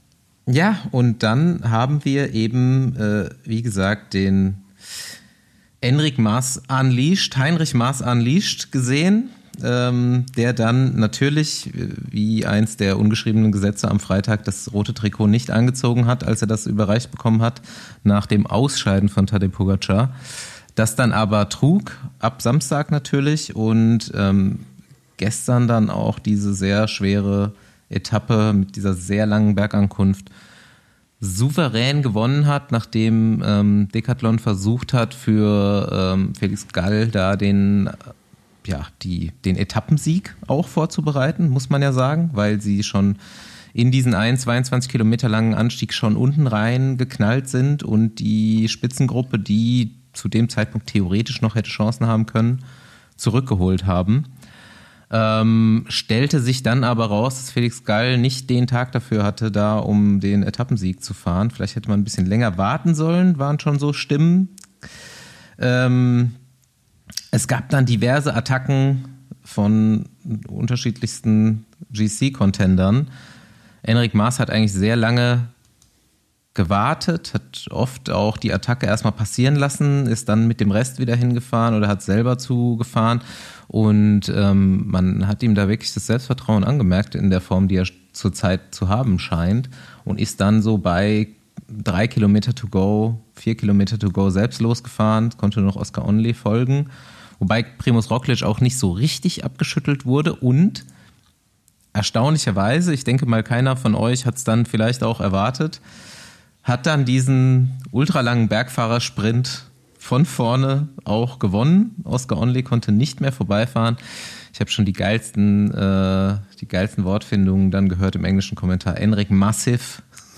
Ja, und dann haben wir eben, äh, wie gesagt, den Enric Mas Unleashed, Heinrich Mas Unleashed gesehen, ähm, der dann natürlich, wie eins der ungeschriebenen Gesetze am Freitag, das rote Trikot nicht angezogen hat, als er das überreicht bekommen hat, nach dem Ausscheiden von Tadej Pogačar. Das dann aber trug, ab Samstag natürlich, und ähm, gestern dann auch diese sehr schwere Etappe mit dieser sehr langen Bergankunft souverän gewonnen hat, nachdem ähm, Decathlon versucht hat, für ähm, Felix Gall da den, ja, die, den Etappensieg auch vorzubereiten, muss man ja sagen, weil sie schon in diesen einen zweiundzwanzig Kilometer langen Anstieg schon unten rein geknallt sind und die Spitzengruppe, die zu dem Zeitpunkt theoretisch noch hätte Chancen haben können, zurückgeholt haben. Ähm, stellte sich dann aber raus, dass Felix Gall nicht den Tag dafür hatte, da um den Etappensieg zu fahren. Vielleicht hätte man ein bisschen länger warten sollen, waren schon so Stimmen. Ähm, es gab dann diverse Attacken von unterschiedlichsten G C-Contendern. Enric Mas hat eigentlich sehr lange gewartet, hat oft auch die Attacke erstmal passieren lassen, ist dann mit dem Rest wieder hingefahren oder hat selber zugefahren, und ähm, man hat ihm da wirklich das Selbstvertrauen angemerkt in der Form, die er zurzeit zu haben scheint, und ist dann so bei drei Kilometer to go, vier Kilometer to go selbst losgefahren, konnte noch Oscar Onley folgen, wobei Primož Roglič auch nicht so richtig abgeschüttelt wurde, und erstaunlicherweise, ich denke mal, keiner von euch hat es dann vielleicht auch erwartet, hat dann diesen ultralangen Bergfahrersprint von vorne auch gewonnen. Oscar Onley konnte nicht mehr vorbeifahren. Ich habe schon die geilsten, äh, die geilsten Wortfindungen dann gehört im englischen Kommentar. Enric Massive.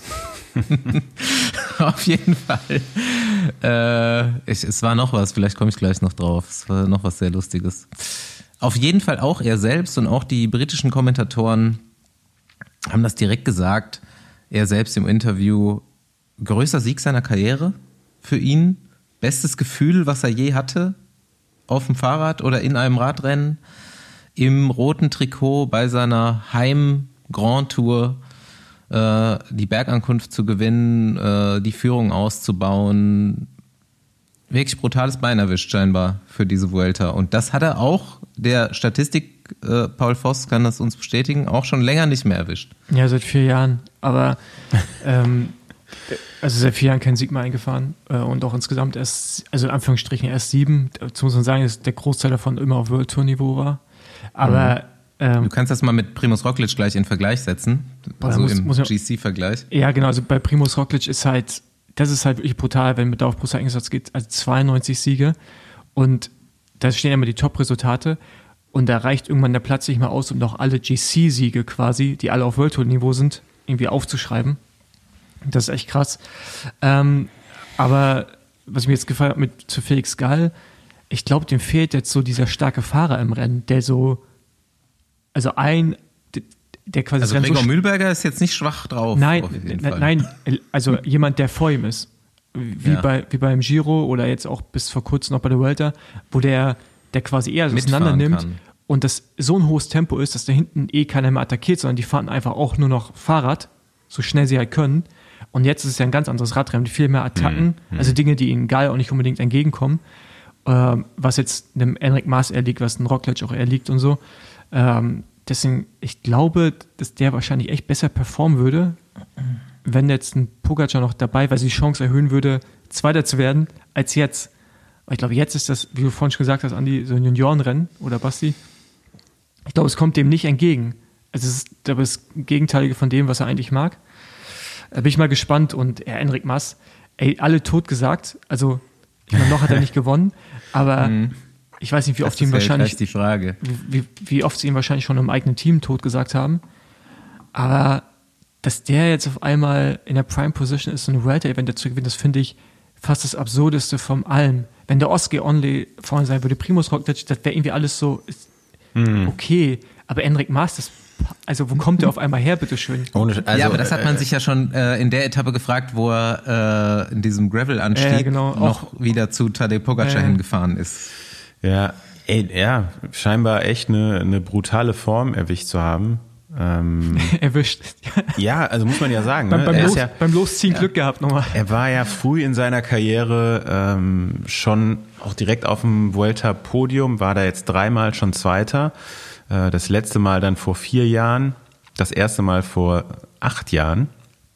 Auf jeden Fall. Äh, ich, es war noch was, vielleicht komme ich gleich noch drauf. Es war noch was sehr Lustiges. Auf jeden Fall auch er selbst und auch die britischen Kommentatoren haben das direkt gesagt. Er selbst im Interview: größter Sieg seiner Karriere für ihn, bestes Gefühl, was er je hatte, auf dem Fahrrad oder in einem Radrennen, im roten Trikot bei seiner Heim-Grand Tour, äh, die Bergankunft zu gewinnen, äh, die Führung auszubauen. Wirklich brutales Bein erwischt scheinbar für diese Vuelta. Und das hat er auch, der Statistik, äh, Paul Voss kann das uns bestätigen, auch schon länger nicht mehr erwischt. Ja, seit vier Jahren. Aber ähm, also seit vier Jahren keinen Sieg mehr eingefahren, äh, und auch insgesamt erst, also in Anführungsstrichen erst sieben. Dazu muss man sagen, dass der Großteil davon immer auf World Tour Niveau war. Aber mhm. ähm, du kannst das mal mit Primož Roglič gleich in Vergleich setzen, also muss, im muss G C-Vergleich. Ja, genau, also bei Primož Roglič ist halt, das ist halt wirklich brutal, wenn man da auf pro Einsatz geht, also zweiundneunzig Siege, und da stehen immer die Top-Resultate, und da reicht irgendwann der Platz nicht mehr aus, um noch alle G C-Siege quasi, die alle auf World Tour Niveau sind, irgendwie aufzuschreiben. Das ist echt krass. Ähm, aber was mir jetzt gefallen hat mit zu Felix Gall, ich glaube, dem fehlt jetzt so dieser starke Fahrer im Rennen, der so, also ein, der quasi... Also Gregor so Mühlberger ist jetzt nicht schwach drauf. Nein, nein, also jemand, der vor ihm ist. Wie, ja. bei, wie beim Giro oder jetzt auch bis vor kurzem noch bei der Vuelta, wo der, der quasi eher so auseinander nimmt kann. Und das so ein hohes Tempo ist, dass da hinten eh keiner mehr attackiert, sondern die fahren einfach auch nur noch Fahrrad, so schnell sie halt können. Und jetzt ist es ja ein ganz anderes Radrennen, viel mehr Attacken, mhm. also Dinge, die ihnen Gall auch nicht unbedingt entgegenkommen, ähm, was jetzt einem Enric Mas eher liegt, was einem Roglič auch eher liegt und so. Ähm, deswegen, ich glaube, dass der wahrscheinlich echt besser performen würde, wenn jetzt ein Pogačar noch dabei, weil sie die Chance erhöhen würde, Zweiter zu werden, als jetzt. Aber ich glaube, jetzt ist das, wie du vorhin schon gesagt hast, Andi, so ein Juniorenrennen, oder Basti? Ich glaube, es kommt dem nicht entgegen. Also es ist aber das Gegenteilige von dem, was er eigentlich mag. Da bin ich mal gespannt. Und er, Enric Mas, ey, alle tot gesagt. Also, ich meine, noch hat er nicht gewonnen, aber mhm. ich weiß nicht, wie oft sie ihm wahrscheinlich die Frage. Wie, wie oft sie ihn wahrscheinlich schon im eigenen Team tot gesagt haben. Aber dass der jetzt auf einmal in der Prime Position ist, so ein Vuelta-Event dazu gewinnt, das finde ich fast das Absurdeste von allem. Wenn der Oscar Onley vorne sein würde, Primož Roglič, das wäre irgendwie alles so mhm. okay. Aber Enric Mas, das also wo kommt der auf einmal her, bitteschön? Also, ja, aber das hat man sich ja schon äh, in der Etappe gefragt, wo er äh, in diesem Gravel-Anstieg äh, genau, noch auch, wieder zu Tadej Pogačar äh, hingefahren ist. Ja, ey, ja, scheinbar echt eine, eine brutale Form erwischt zu haben. Ähm, erwischt. Ja, also muss man ja sagen. beim, ne? beim, er Los, ist ja, beim Losziehen ja, Glück gehabt nochmal. Er war ja früh in seiner Karriere ähm, schon auch direkt auf dem Vuelta-Podium, war da jetzt dreimal schon Zweiter. Äh, das letzte Mal dann vor vier Jahren, das erste Mal vor acht Jahren.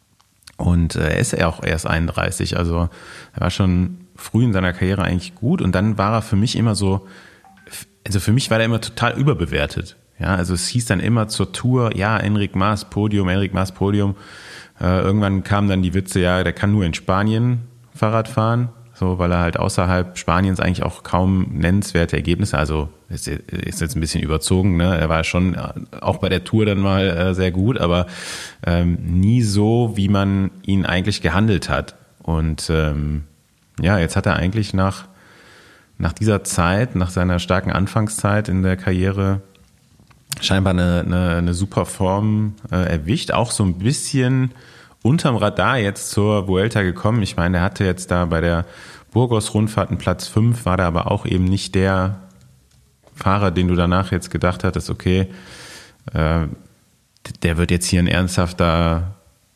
Und äh, er ist ja auch erst einunddreißig, also er war schon früh in seiner Karriere eigentlich gut. Und dann war er für mich immer so, also für mich war er immer total überbewertet. Ja, also es hieß dann immer zur Tour, ja, Enric Mas Podium, Enric Mas Podium. Äh, irgendwann kamen dann die Witze, ja, der kann nur in Spanien Fahrrad fahren, so, weil er halt außerhalb Spaniens eigentlich auch kaum nennenswerte Ergebnisse, also ist, ist jetzt ein bisschen überzogen, ne? Er war schon auch bei der Tour dann mal äh, sehr gut, aber ähm, nie so, wie man ihn eigentlich gehandelt hat. Und ähm, ja, jetzt hat er eigentlich nach, nach dieser Zeit, nach seiner starken Anfangszeit in der Karriere scheinbar eine, eine, eine super Form äh, erwischt, auch so ein bisschen unterm Radar jetzt zur Vuelta gekommen. Ich meine, er hatte jetzt da bei der Burgos-Rundfahrt einen Platz fünf, war da aber auch eben nicht der Fahrer, den du danach jetzt gedacht hattest, okay, äh, der wird jetzt hier ein ernsthafter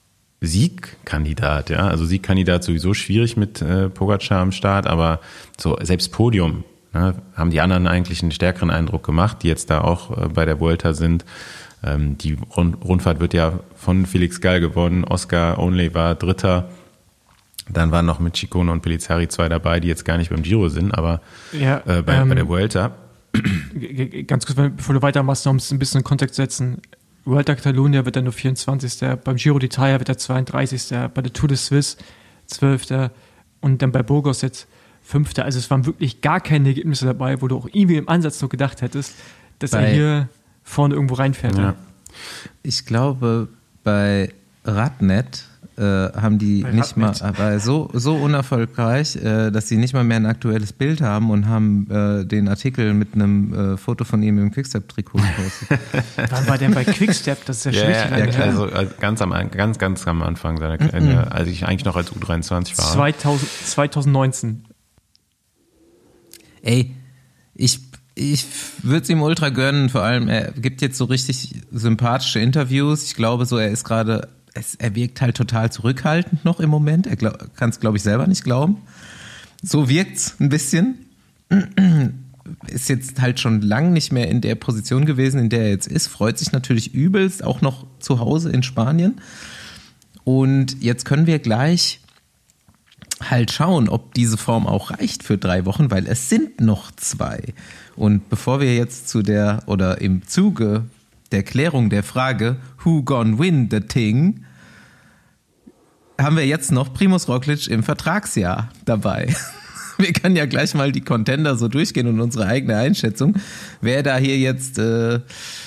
Siegkandidat. Ja? Also Siegkandidat sowieso schwierig mit äh, Pogačar am Start, aber so selbst Podium, ne, haben die anderen eigentlich einen stärkeren Eindruck gemacht, die jetzt da auch äh, bei der Vuelta sind. Ähm, die Rund- Rundfahrt wird ja von Felix Gall gewonnen, Oscar Onley war Dritter. Dann waren noch mit Ciccone und Pellizzari zwei dabei, die jetzt gar nicht beim Giro sind, aber ja, äh, bei, ähm, bei der Vuelta. Ganz kurz, bevor du weitermachst, noch ein bisschen in Kontext setzen. Vuelta Catalunya wird dann nur vierundzwanzigster Beim Giro d'Italia wird er zweiunddreißigster Bei der Tour de Suisse zwölfter Und dann bei Burgos jetzt fünfter Also es waren wirklich gar keine Ergebnisse dabei, wo du auch irgendwie im Ansatz nur gedacht hättest, dass bei, er hier vorne irgendwo reinfährt. Ja. Ich glaube, bei Radnet äh, haben die bei nicht Radnet. mal, aber so, so unerfolgreich, äh, dass sie nicht mal mehr ein aktuelles Bild haben und haben äh, den Artikel mit einem äh, Foto von ihm im Quickstep-Trikot gepostet. Wann war der bei Quickstep? Das ist ja schon ja, richtig ja, lange also ganz am, ganz, ganz am Anfang seiner Karriere, als ich eigentlich noch als U dreiundzwanzig war. zweitausend, zweitausendneunzehn Ey, ich Ich würde es ihm ultra gönnen, vor allem er gibt jetzt so richtig sympathische Interviews. Ich glaube so, er ist gerade, er wirkt halt total zurückhaltend noch im Moment. Er kann es, glaube ich, selber nicht glauben. So wirkt's ein bisschen. Ist jetzt halt schon lang nicht mehr in der Position gewesen, in der er jetzt ist. Freut sich natürlich übelst, auch noch zu Hause in Spanien. Und jetzt können wir gleich halt schauen, ob diese Form auch reicht für drei Wochen, weil es sind noch zwei. Und bevor wir jetzt zu der, oder im Zuge der Klärung der Frage, who gonna win the thing, haben wir jetzt noch Primož Roglič im Vertragsjahr dabei. Wir können ja gleich mal die Contender so durchgehen und unsere eigene Einschätzung, wer da hier jetzt, äh,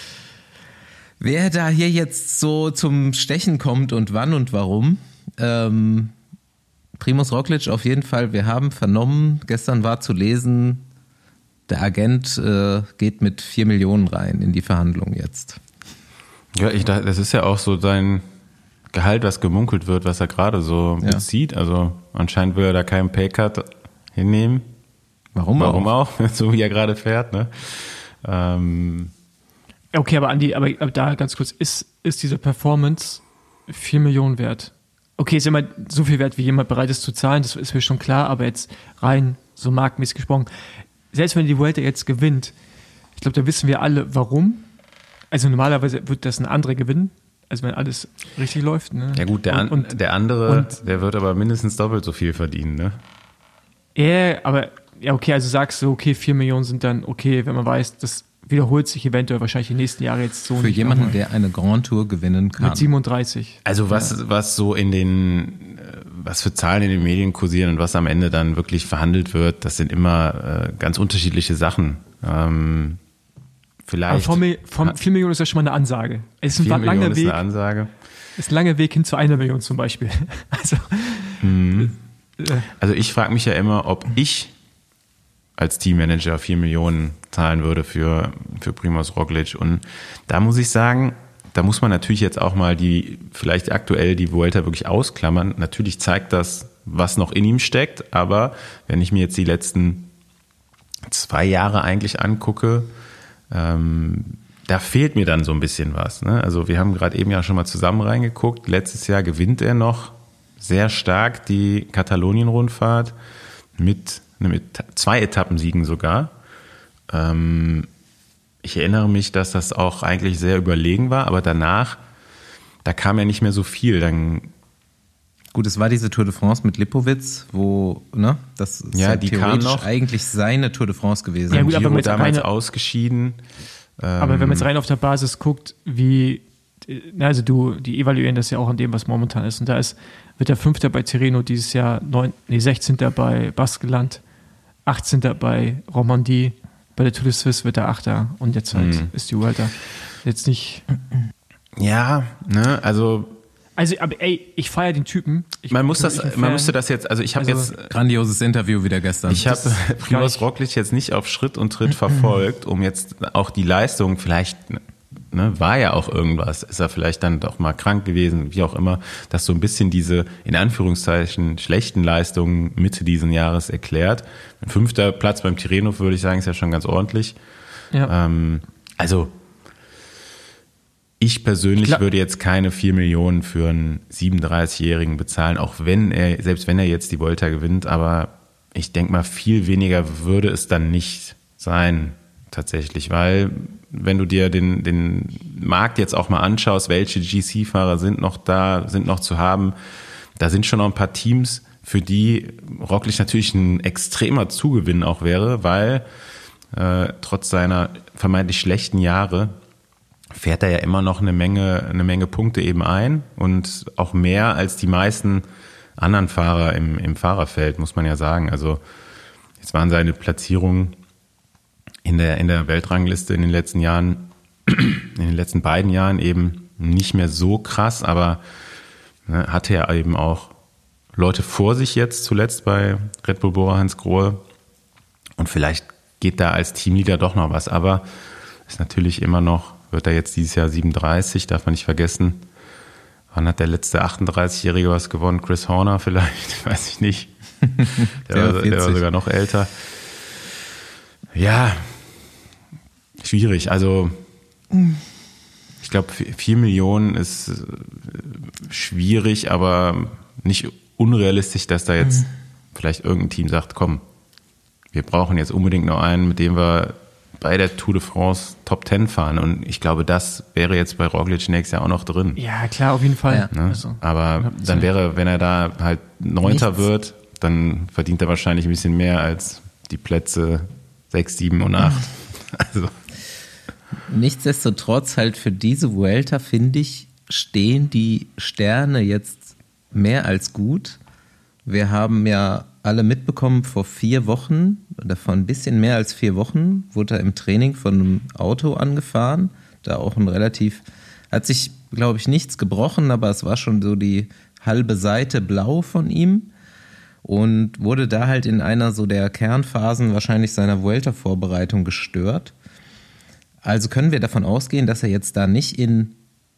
wer da hier jetzt so zum Stechen kommt und wann und warum. Ähm, Primož Roglič auf jeden Fall, wir haben vernommen, gestern war zu lesen, der Agent äh, geht mit vier Millionen rein in die Verhandlung jetzt. Ja, ich dachte, das ist ja auch so sein Gehalt, was gemunkelt wird, was er gerade so ja. bezieht. Also anscheinend will er da keinen Paycut hinnehmen. Warum, Warum auch? auch? So wie er gerade fährt, ne? Ähm. Okay, aber Andi, aber, aber da ganz kurz, ist, ist diese Performance vier Millionen wert? Okay, ist immer so viel wert, wie jemand bereit ist zu zahlen, das ist mir schon klar, aber jetzt rein so marktmäßig gesprochen, selbst wenn die Vuelta jetzt gewinnt, ich glaube, da wissen wir alle, warum. Also normalerweise wird das ein anderer gewinnen, also wenn alles richtig läuft. Ne? Ja gut, der, an, und, und, der andere, und, der wird aber mindestens doppelt so viel verdienen, ne? Ja, yeah, aber, ja okay, also sagst du, okay, vier Millionen sind dann okay, wenn man weiß, das wiederholt sich eventuell wahrscheinlich die nächsten Jahre jetzt so. Für jemanden, nochmal. Der eine Grand Tour gewinnen kann. Mit siebenunddreißig Also was, ja. was so in den, was für Zahlen in den Medien kursieren und was am Ende dann wirklich verhandelt wird, das sind immer äh, ganz unterschiedliche Sachen. Ähm, vielleicht. Aber von vier Millionen ist ja schon mal eine Ansage. Es ist ein langer Weg. Ist eine Ansage. Ist ein langer Weg hin zu einer Million zum Beispiel. Also, mhm. äh, also ich frage mich ja immer, ob ich als Teammanager vier Millionen zahlen würde für, für Primož Roglič. Und da muss ich sagen, da muss man natürlich jetzt auch mal die, vielleicht aktuell die Vuelta wirklich ausklammern. Natürlich zeigt das, was noch in ihm steckt, aber wenn ich mir jetzt die letzten zwei Jahre eigentlich angucke, ähm, da fehlt mir dann so ein bisschen was. Ne? Also wir haben gerade eben ja schon mal zusammen reingeguckt. Letztes Jahr gewinnt er noch sehr stark die Katalonien-Rundfahrt mit, mit zwei Etappensiegen sogar. Ähm, ich erinnere mich, dass das auch eigentlich sehr überlegen war, aber danach, da kam ja nicht mehr so viel. Dann Gut, es war diese Tour de France mit Lipowitz, wo, ne, das ist ja, ja die theoretisch kam noch. eigentlich seine Tour de France gewesen. Ja, gut, Giro aber wenn damals reine, ausgeschieden. Aber wenn man jetzt rein auf der Basis guckt, wie, also du, die evaluieren das ja auch an dem, was momentan ist. Und da ist, wird der Fünfter bei Tirreno dieses Jahr, neun, nee, sechzehnter bei Baskeland, achtzehnter bei Romandie, bei der Tour de Suisse wird der Achter und jetzt halt mhm. ist die Vuelta jetzt nicht. Ja, ne, also. Also, aber ey, ich feiere den Typen. Ich, man muss das, man müsste das jetzt, also ich habe also, jetzt grandioses Interview wieder gestern. Ich habe Primož Roglič jetzt nicht auf Schritt und Tritt verfolgt, um jetzt auch die Leistung, vielleicht ne, war ja auch irgendwas, ist er vielleicht dann doch mal krank gewesen, wie auch immer, dass so ein bisschen diese in Anführungszeichen schlechten Leistungen Mitte diesen Jahres erklärt. Ein fünfter Platz beim Tirreno würde ich sagen, ist ja schon ganz ordentlich. Ja. Ähm, also ich persönlich Klar. würde jetzt keine vier Millionen für einen siebenunddreißigjährigen bezahlen, auch wenn er, selbst wenn er jetzt die Vuelta gewinnt, aber ich denke mal, viel weniger würde es dann nicht sein, tatsächlich, weil wenn du dir den, den Markt jetzt auch mal anschaust, welche G C-Fahrer sind noch da, sind noch zu haben, da sind schon noch ein paar Teams, für die Roglič natürlich ein extremer Zugewinn auch wäre, weil äh, trotz seiner vermeintlich schlechten Jahre fährt er ja immer noch eine Menge, eine Menge Punkte eben ein und auch mehr als die meisten anderen Fahrer im, im Fahrerfeld, muss man ja sagen. Also jetzt waren seine Platzierungen in der, in der Weltrangliste in den letzten Jahren, in den letzten beiden Jahren eben nicht mehr so krass, aber ne, hatte ja eben auch Leute vor sich jetzt, zuletzt bei Red Bull Bora Hansgrohe, und vielleicht geht da als Teamleader doch noch was, aber ist natürlich immer noch, wird er jetzt dieses Jahr siebenunddreißig, darf man nicht vergessen. Wann hat der letzte achtunddreißigjährige was gewonnen? Chris Horner vielleicht, weiß ich nicht. Der, war, der war sogar noch älter. Ja, schwierig. Also ich glaube, vier Millionen ist schwierig, aber nicht unrealistisch, dass da jetzt mhm. vielleicht irgendein Team sagt, komm, wir brauchen jetzt unbedingt noch einen, mit dem wir bei der Tour de France Top Ten fahren. Und ich glaube, das wäre jetzt bei Roglič nächstes Jahr auch noch drin. Ja, klar, auf jeden Fall. Ja. Ne? Also, aber dann wäre, wenn er da halt Neunter nichts. wird, dann verdient er wahrscheinlich ein bisschen mehr als die Plätze sechs, sieben und acht. Also. Nichtsdestotrotz halt für diese Vuelta, finde ich, stehen die Sterne jetzt mehr als gut. Wir haben ja alle mitbekommen, vor vier Wochen, oder vor ein bisschen mehr als vier Wochen, wurde er im Training von einem Auto angefahren. Da auch ein relativ, hat sich, glaube ich, nichts gebrochen, aber es war schon so die halbe Seite blau von ihm und wurde da halt in einer so der Kernphasen wahrscheinlich seiner Vuelta-Vorbereitung gestört. Also können wir davon ausgehen, dass er jetzt da nicht in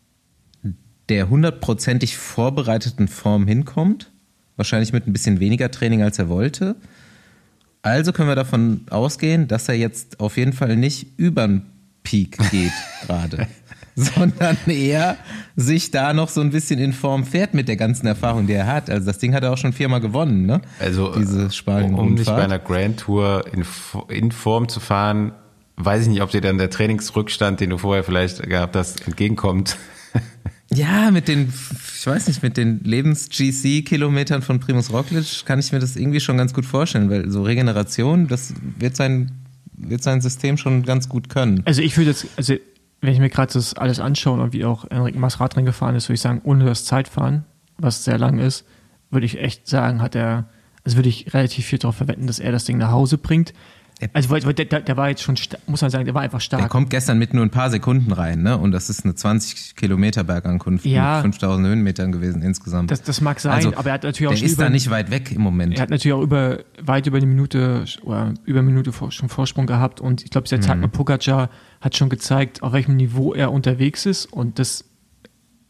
der hundertprozentig vorbereiteten Form hinkommt. Wahrscheinlich mit ein bisschen weniger Training, als er wollte. Also können wir davon ausgehen, dass er jetzt auf jeden Fall nicht über den Peak geht gerade, sondern eher sich da noch so ein bisschen in Form fährt mit der ganzen Erfahrung, die er hat. Also das Ding hat er auch schon viermal gewonnen, ne? Also diese um nicht bei einer Grand Tour in, in Form zu fahren, weiß ich nicht, ob dir dann der Trainingsrückstand, den du vorher vielleicht gehabt hast, entgegenkommt. Ja, mit den, ich weiß nicht, mit den Lebens-G C-Kilometern von Primož Roglič kann ich mir das irgendwie schon ganz gut vorstellen, weil so Regeneration, das wird sein, wird sein System schon ganz gut können. Also ich würde jetzt, also wenn ich mir gerade das alles anschaue und wie auch Enric Mas Radrennen gefahren ist, würde ich sagen, ohne das Zeitfahren, was sehr lang ist, würde ich echt sagen, hat er, also würde ich relativ viel darauf verwenden, dass er das Ding nach Hause bringt. Also der, der, der war jetzt schon, muss man sagen, der war einfach stark. Der kommt gestern mit nur ein paar Sekunden rein, ne? Und das ist eine zwanzig Kilometer Bergankunft ja, mit fünftausend Höhenmetern gewesen insgesamt. Das, das mag sein, also, aber er hat natürlich auch der schon ist über, da nicht weit weg im Moment. Er hat natürlich auch über weit über eine Minute oder über eine Minute vor, schon Vorsprung gehabt und ich glaube, der Tag mit Pogačar hat schon gezeigt, auf welchem Niveau er unterwegs ist und das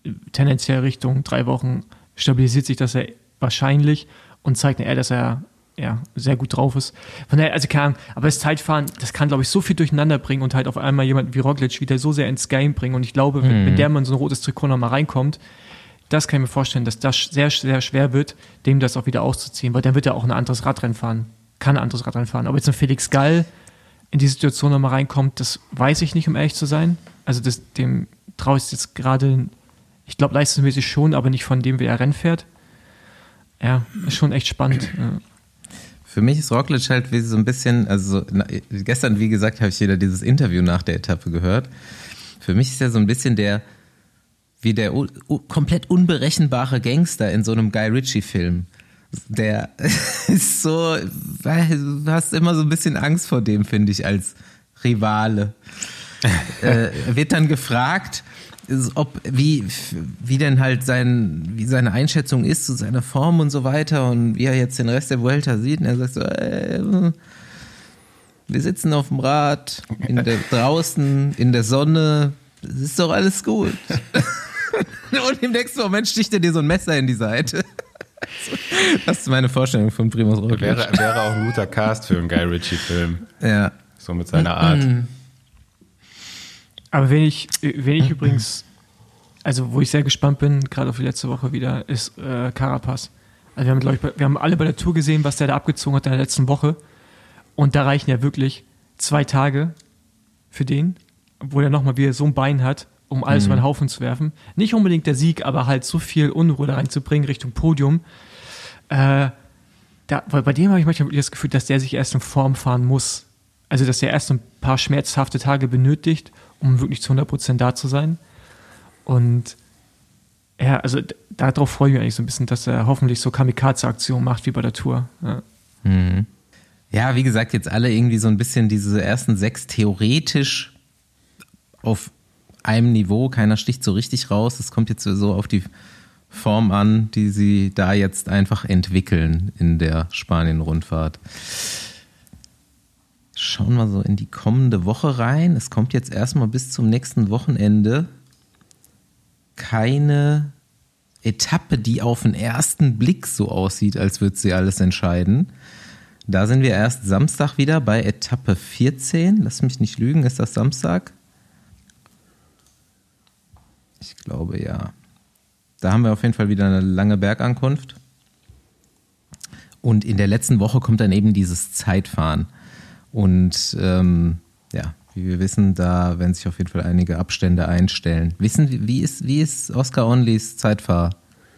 tendenziell Richtung drei Wochen stabilisiert sich das er wahrscheinlich und zeigt er, dass er ja, sehr gut drauf ist. Von daher, also keine Ahnung, aber das Zeitfahren, das kann, glaube ich, so viel durcheinander bringen und halt auf einmal jemanden wie Roglic wieder so sehr ins Game bringen. Und ich glaube, wenn, mhm. wenn der mal in so ein rotes Trikot nochmal reinkommt, das kann ich mir vorstellen, dass das sehr, sehr schwer wird, dem das auch wieder auszuziehen, weil dann wird er auch ein anderes Radrennen fahren. Kann ein anderes Radrennen fahren. Aber jetzt ein Felix Gall in die Situation nochmal reinkommt, das weiß ich nicht, um ehrlich zu sein. Also das, dem traue ich jetzt gerade, ich glaube leistungsmäßig schon, aber nicht von dem, wie er Rennen fährt. Ja, ist schon echt spannend. Ja. Für mich ist Roglic halt wie so ein bisschen, also na, gestern, wie gesagt, habe ich wieder dieses Interview nach der Etappe gehört. Für mich ist er so ein bisschen der, wie der u- u- komplett unberechenbare Gangster in so einem Guy Ritchie-Film. Der ist so, du hast immer so ein bisschen Angst vor dem, finde ich, als Rivale. äh, wird dann gefragt, ob wie wie denn halt sein wie seine Einschätzung ist zu seiner Form und so weiter und wie er jetzt den Rest der Vuelta sieht. Und er sagt so, ey, wir sitzen auf dem Rad in der, draußen in der Sonne, das ist doch alles gut. Und im nächsten Moment sticht er dir so ein Messer in die Seite. Das ist meine Vorstellung von Primož Roglic. Wäre, wäre auch ein guter Cast für einen Guy Ritchie-Film. Ja. So mit seiner Art. Aber wenn ich, wenn ich übrigens, also wo ich sehr gespannt bin, gerade auf die letzte Woche wieder, ist äh, Carapaz. Also wir haben, glaube ich, wir haben alle bei der Tour gesehen, was der da abgezogen hat in der letzten Woche. Und da reichen ja wirklich zwei Tage für den, wo er nochmal wieder so ein Bein hat, um alles mhm. über den Haufen zu werfen. Nicht unbedingt der Sieg, aber halt so viel Unruhe da reinzubringen Richtung Podium. Äh, da, weil bei dem habe ich manchmal wirklich das Gefühl, dass der sich erst in Form fahren muss. Also dass er erst ein paar schmerzhafte Tage benötigt, um wirklich zu hundert Prozent da zu sein. Und ja, also darauf freue ich mich eigentlich so ein bisschen, dass er hoffentlich so Kamikaze-Aktionen macht wie bei der Tour. Ja. Mhm. Ja, wie gesagt, jetzt alle irgendwie so ein bisschen diese ersten sechs theoretisch auf einem Niveau. Keiner sticht so richtig raus. Es kommt jetzt so auf die Form an, die sie da jetzt einfach entwickeln in der Spanien-Rundfahrt. Schauen wir so in die kommende Woche rein. Es kommt jetzt erstmal bis zum nächsten Wochenende keine Etappe, die auf den ersten Blick so aussieht, als würde sie alles entscheiden. Da sind wir erst Samstag wieder bei Etappe vierzehn. Lass mich nicht lügen, ist das Samstag? Ich glaube, ja. Da haben wir auf jeden Fall wieder eine lange Bergankunft. Und in der letzten Woche kommt dann eben dieses Zeitfahren. Und ähm, ja, wie wir wissen, da werden sich auf jeden Fall einige Abstände einstellen. Wissen, wie ist, wie ist Oscar Onlys Zeitfahrkunst?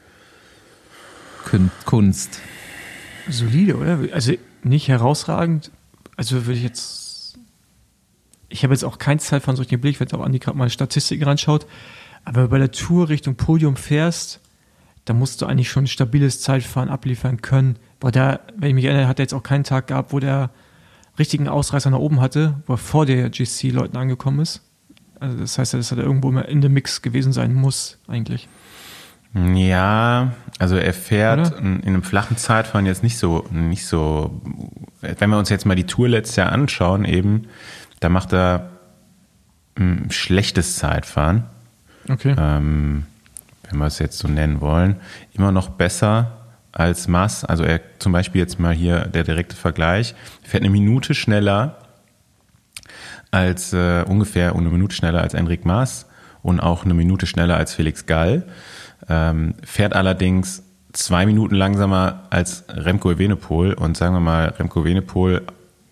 Solide, oder? Also nicht herausragend. Also würde ich jetzt... Ich habe jetzt auch kein Zeitfahren so richtig im Blick, wenn auch Andi gerade mal Statistiken reinschaut. Aber wenn du bei der Tour Richtung Podium fährst, da musst du eigentlich schon ein stabiles Zeitfahren abliefern können. Weil da, wenn ich mich erinnere, hat er jetzt auch keinen Tag gehabt, wo der richtigen Ausreißer nach oben hatte, wo er vor der G C-Leuten angekommen ist. Also das heißt ja, dass er da irgendwo mal in dem Mix gewesen sein muss, eigentlich. Ja, also er fährt in, in einem flachen Zeitfahren jetzt nicht so, nicht so, wenn wir uns jetzt mal die Tour letztes Jahr anschauen eben, da macht er ein schlechtes Zeitfahren. Okay. Ähm, wenn wir es jetzt so nennen wollen, immer noch besser als Mas. Also er zum Beispiel jetzt mal hier der direkte Vergleich, fährt eine Minute schneller als äh, ungefähr eine Minute schneller als Enric Mas und auch eine Minute schneller als Felix Gall. Ähm, fährt allerdings zwei Minuten langsamer als Remco Evenepoel und sagen wir mal, Remco Evenepoel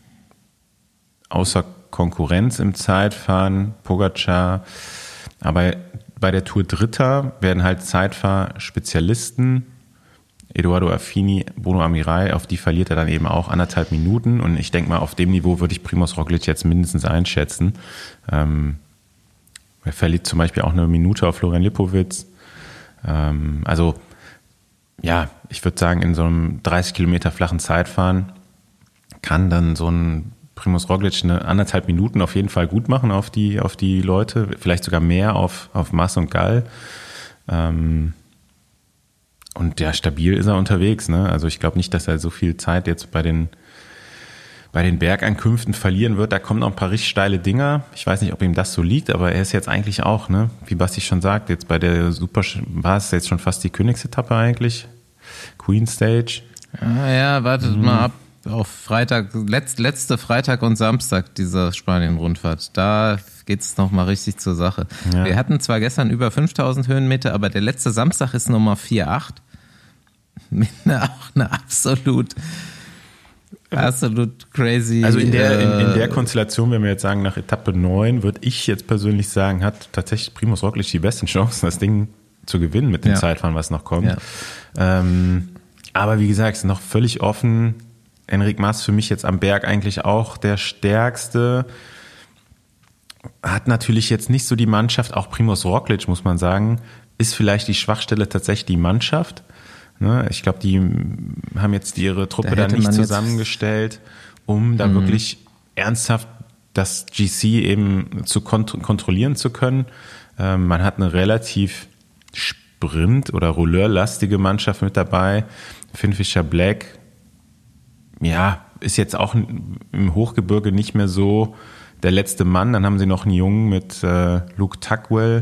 außer Konkurrenz im Zeitfahren, Pogacar, aber bei der Tour Dritter werden halt Zeitfahrspezialisten, Edoardo Affini, Bono Amirai, auf die verliert er dann eben auch anderthalb Minuten und ich denke mal, auf dem Niveau würde ich Primož Roglic jetzt mindestens einschätzen. Ähm, er verliert zum Beispiel auch eine Minute auf Florian Lipowitz. Ähm, also ja, ich würde sagen, in so einem dreißig Kilometer flachen Zeitfahren kann dann so ein Primož Roglic eine anderthalb Minuten auf jeden Fall gut machen auf die, auf die Leute, vielleicht sogar mehr auf, auf Mas und Gall. Ähm, und ja, stabil ist er unterwegs, ne? Also ich glaube nicht, dass er so viel Zeit jetzt bei den, bei den Bergankünften verlieren wird. Da kommen noch ein paar richtig steile Dinger. Ich weiß nicht, ob ihm das so liegt, aber er ist jetzt eigentlich auch, ne, wie Basti schon sagt, jetzt bei der Super, war es jetzt schon fast die Königsetappe eigentlich? Queen Stage. Ah, ja, wartet mhm. mal ab auf Freitag, letzt, letzte Freitag und Samstag dieser Spanien-Rundfahrt. Da geht's noch mal richtig zur Sache. Ja. Wir hatten zwar gestern über fünftausend Höhenmeter, aber der letzte Samstag ist Nummer vier Komma acht. Mit einer, auch eine absolut, absolut crazy. Also in der, in, in der Konstellation, wenn wir jetzt sagen, nach Etappe neun, würde ich jetzt persönlich sagen, hat tatsächlich Primož Roglič die besten Chancen, das Ding zu gewinnen mit dem ja. Zeitfahren, was noch kommt. Ja. Ähm, aber wie gesagt, es ist noch völlig offen. Enric Mas für mich jetzt am Berg eigentlich auch der Stärkste. Hat natürlich jetzt nicht so die Mannschaft, auch Primož Roglič, muss man sagen, ist vielleicht die Schwachstelle tatsächlich die Mannschaft. Ne? Ich glaube, die haben jetzt ihre Truppe da, da nicht zusammengestellt, um da mhm. wirklich ernsthaft das G C eben zu kont- kontrollieren zu können. Ähm, man hat eine relativ Sprint- oder Rouleur-lastige Mannschaft mit dabei. Finn Fischer-Black, ja, ist jetzt auch im Hochgebirge nicht mehr so der letzte Mann. Dann haben sie noch einen Jungen mit äh, Luke Tuckwell,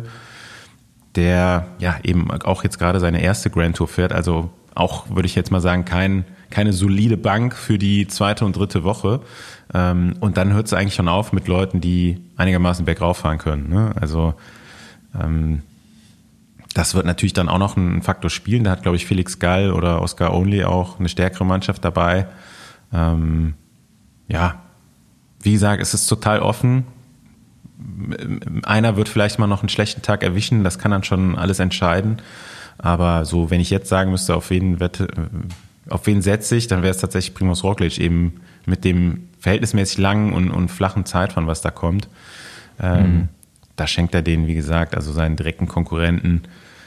der ja eben auch jetzt gerade seine erste Grand Tour fährt. Also auch, würde ich jetzt mal sagen, kein, keine solide Bank für die zweite und dritte Woche. Ähm, und dann hört es eigentlich schon auf mit Leuten, die einigermaßen bergauf fahren können. Ne? Also ähm, das wird natürlich dann auch noch einen Faktor spielen. Da hat, glaube ich, Felix Gall oder Oscar Only auch eine stärkere Mannschaft dabei. Ähm, ja, wie gesagt, es ist total offen. Einer wird vielleicht mal noch einen schlechten Tag erwischen, das kann dann schon alles entscheiden. Aber so, wenn ich jetzt sagen müsste, auf wen wette, auf wen setze ich, dann wäre es tatsächlich Primož Roglič, eben mit dem verhältnismäßig langen und, und flachen Zeitfahren, was da kommt. Ähm, mhm. Da schenkt er denen, wie gesagt, also seinen direkten Konkurrenten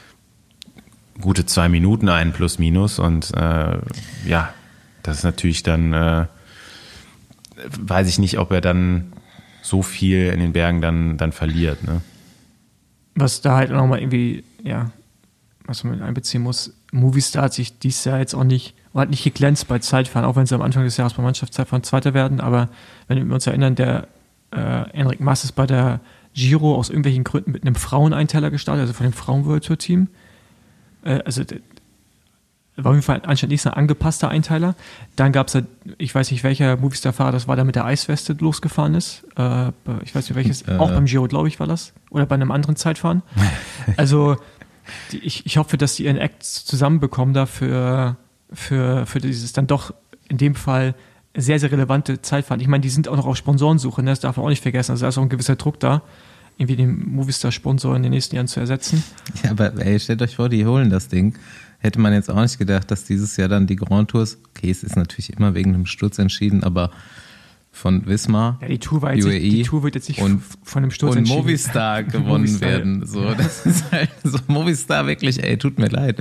gute zwei Minuten ein, plus minus. Und äh, ja, das ist natürlich dann, äh, weiß ich nicht, ob er dann so viel in den Bergen dann, dann verliert. Ne? Was da halt auch nochmal irgendwie, ja, was man mit einbeziehen muss, Movistar hat sich dieses Jahr jetzt auch nicht, hat nicht geglänzt bei Zeitfahren, auch wenn sie am Anfang des Jahres bei Mannschaftszeitfahren Zweiter werden, aber wenn wir uns erinnern, der äh, Enric Mas ist bei der Giro aus irgendwelchen Gründen mit einem Fraueneinteiler gestartet, also von dem Frauen-World Tour Team. Äh, also der, war auf jeden Fall anscheinend nicht so ein angepasster Einteiler. Dann gab es halt, ich weiß nicht, welcher Movistar-Fahrer das war, der mit der Eisweste losgefahren ist. Äh, ich weiß nicht, welches, äh. auch beim Giro, glaube ich, war das. Oder bei einem anderen Zeitfahren. Also die, ich, ich hoffe, dass die ihren Act zusammenbekommen dafür für, für dieses dann doch in dem Fall sehr, sehr relevante Zeitfahren. Ich meine, die sind auch noch auf Sponsorensuche, ne? Das darf man auch nicht vergessen. Also da ist auch ein gewisser Druck da, irgendwie den Movistar-Sponsor in den nächsten Jahren zu ersetzen. Ja, aber ey, stellt euch vor, die holen das Ding. Hätte man jetzt auch nicht gedacht, dass dieses Jahr dann die Grand Tours, okay, es ist natürlich immer wegen einem Sturz entschieden, aber von Wismar, ja, die Tour war jetzt U A E nicht, die Tour wird jetzt nicht und, von einem Sturz und entschieden. Movistar gewonnen Movistar, werden. So, das ist halt so Movistar wirklich, ey, tut mir leid.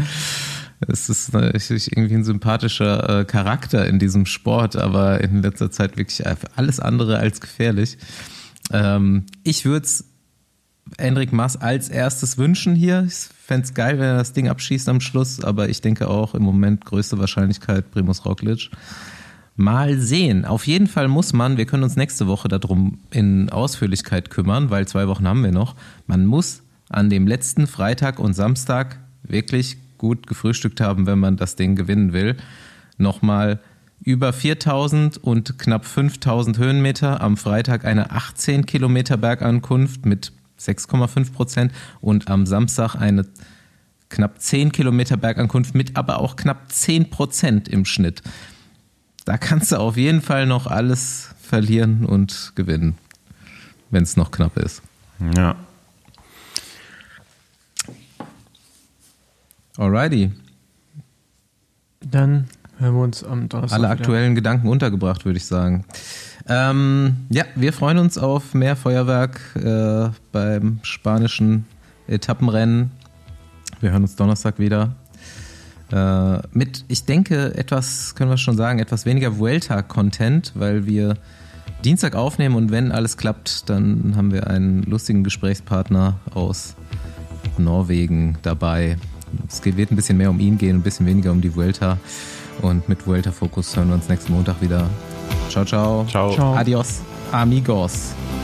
Es ist natürlich irgendwie ein sympathischer äh, Charakter in diesem Sport, aber in letzter Zeit wirklich alles andere als gefährlich. Ähm, ich würde es Enric Mas als erstes wünschen hier. Ich fände es geil, wenn er das Ding abschießt am Schluss, aber ich denke auch im Moment größte Wahrscheinlichkeit Primož Roglič. Mal sehen. Auf jeden Fall muss man, wir können uns nächste Woche darum in Ausführlichkeit kümmern, weil zwei Wochen haben wir noch. Man muss an dem letzten Freitag und Samstag wirklich gut gefrühstückt haben, wenn man das Ding gewinnen will. Nochmal über viertausend und knapp fünftausend Höhenmeter. Am Freitag eine achtzehn Kilometer Bergankunft mit sechs Komma fünf Prozent und am Samstag eine knapp zehn Kilometer Bergankunft mit aber auch knapp zehn Prozent im Schnitt. Da kannst du auf jeden Fall noch alles verlieren und gewinnen, wenn es noch knapp ist. Ja. Alrighty. Dann hören wir uns am Donnerstag Alle wieder. Aktuellen Gedanken untergebracht, würde ich sagen. Ähm, ja, wir freuen uns auf mehr Feuerwerk äh, beim spanischen Etappenrennen. Wir hören uns Donnerstag wieder. Äh, mit, ich denke, etwas, können wir schon sagen, etwas weniger Vuelta-Content, weil wir Dienstag aufnehmen und wenn alles klappt, dann haben wir einen lustigen Gesprächspartner aus Norwegen dabei. Es wird ein bisschen mehr um ihn gehen, ein bisschen weniger um die Vuelta. Und mit Vuelta Fokus hören wir uns nächsten Montag wieder. Ciao, ciao. Ciao. Ciao. Adios, amigos.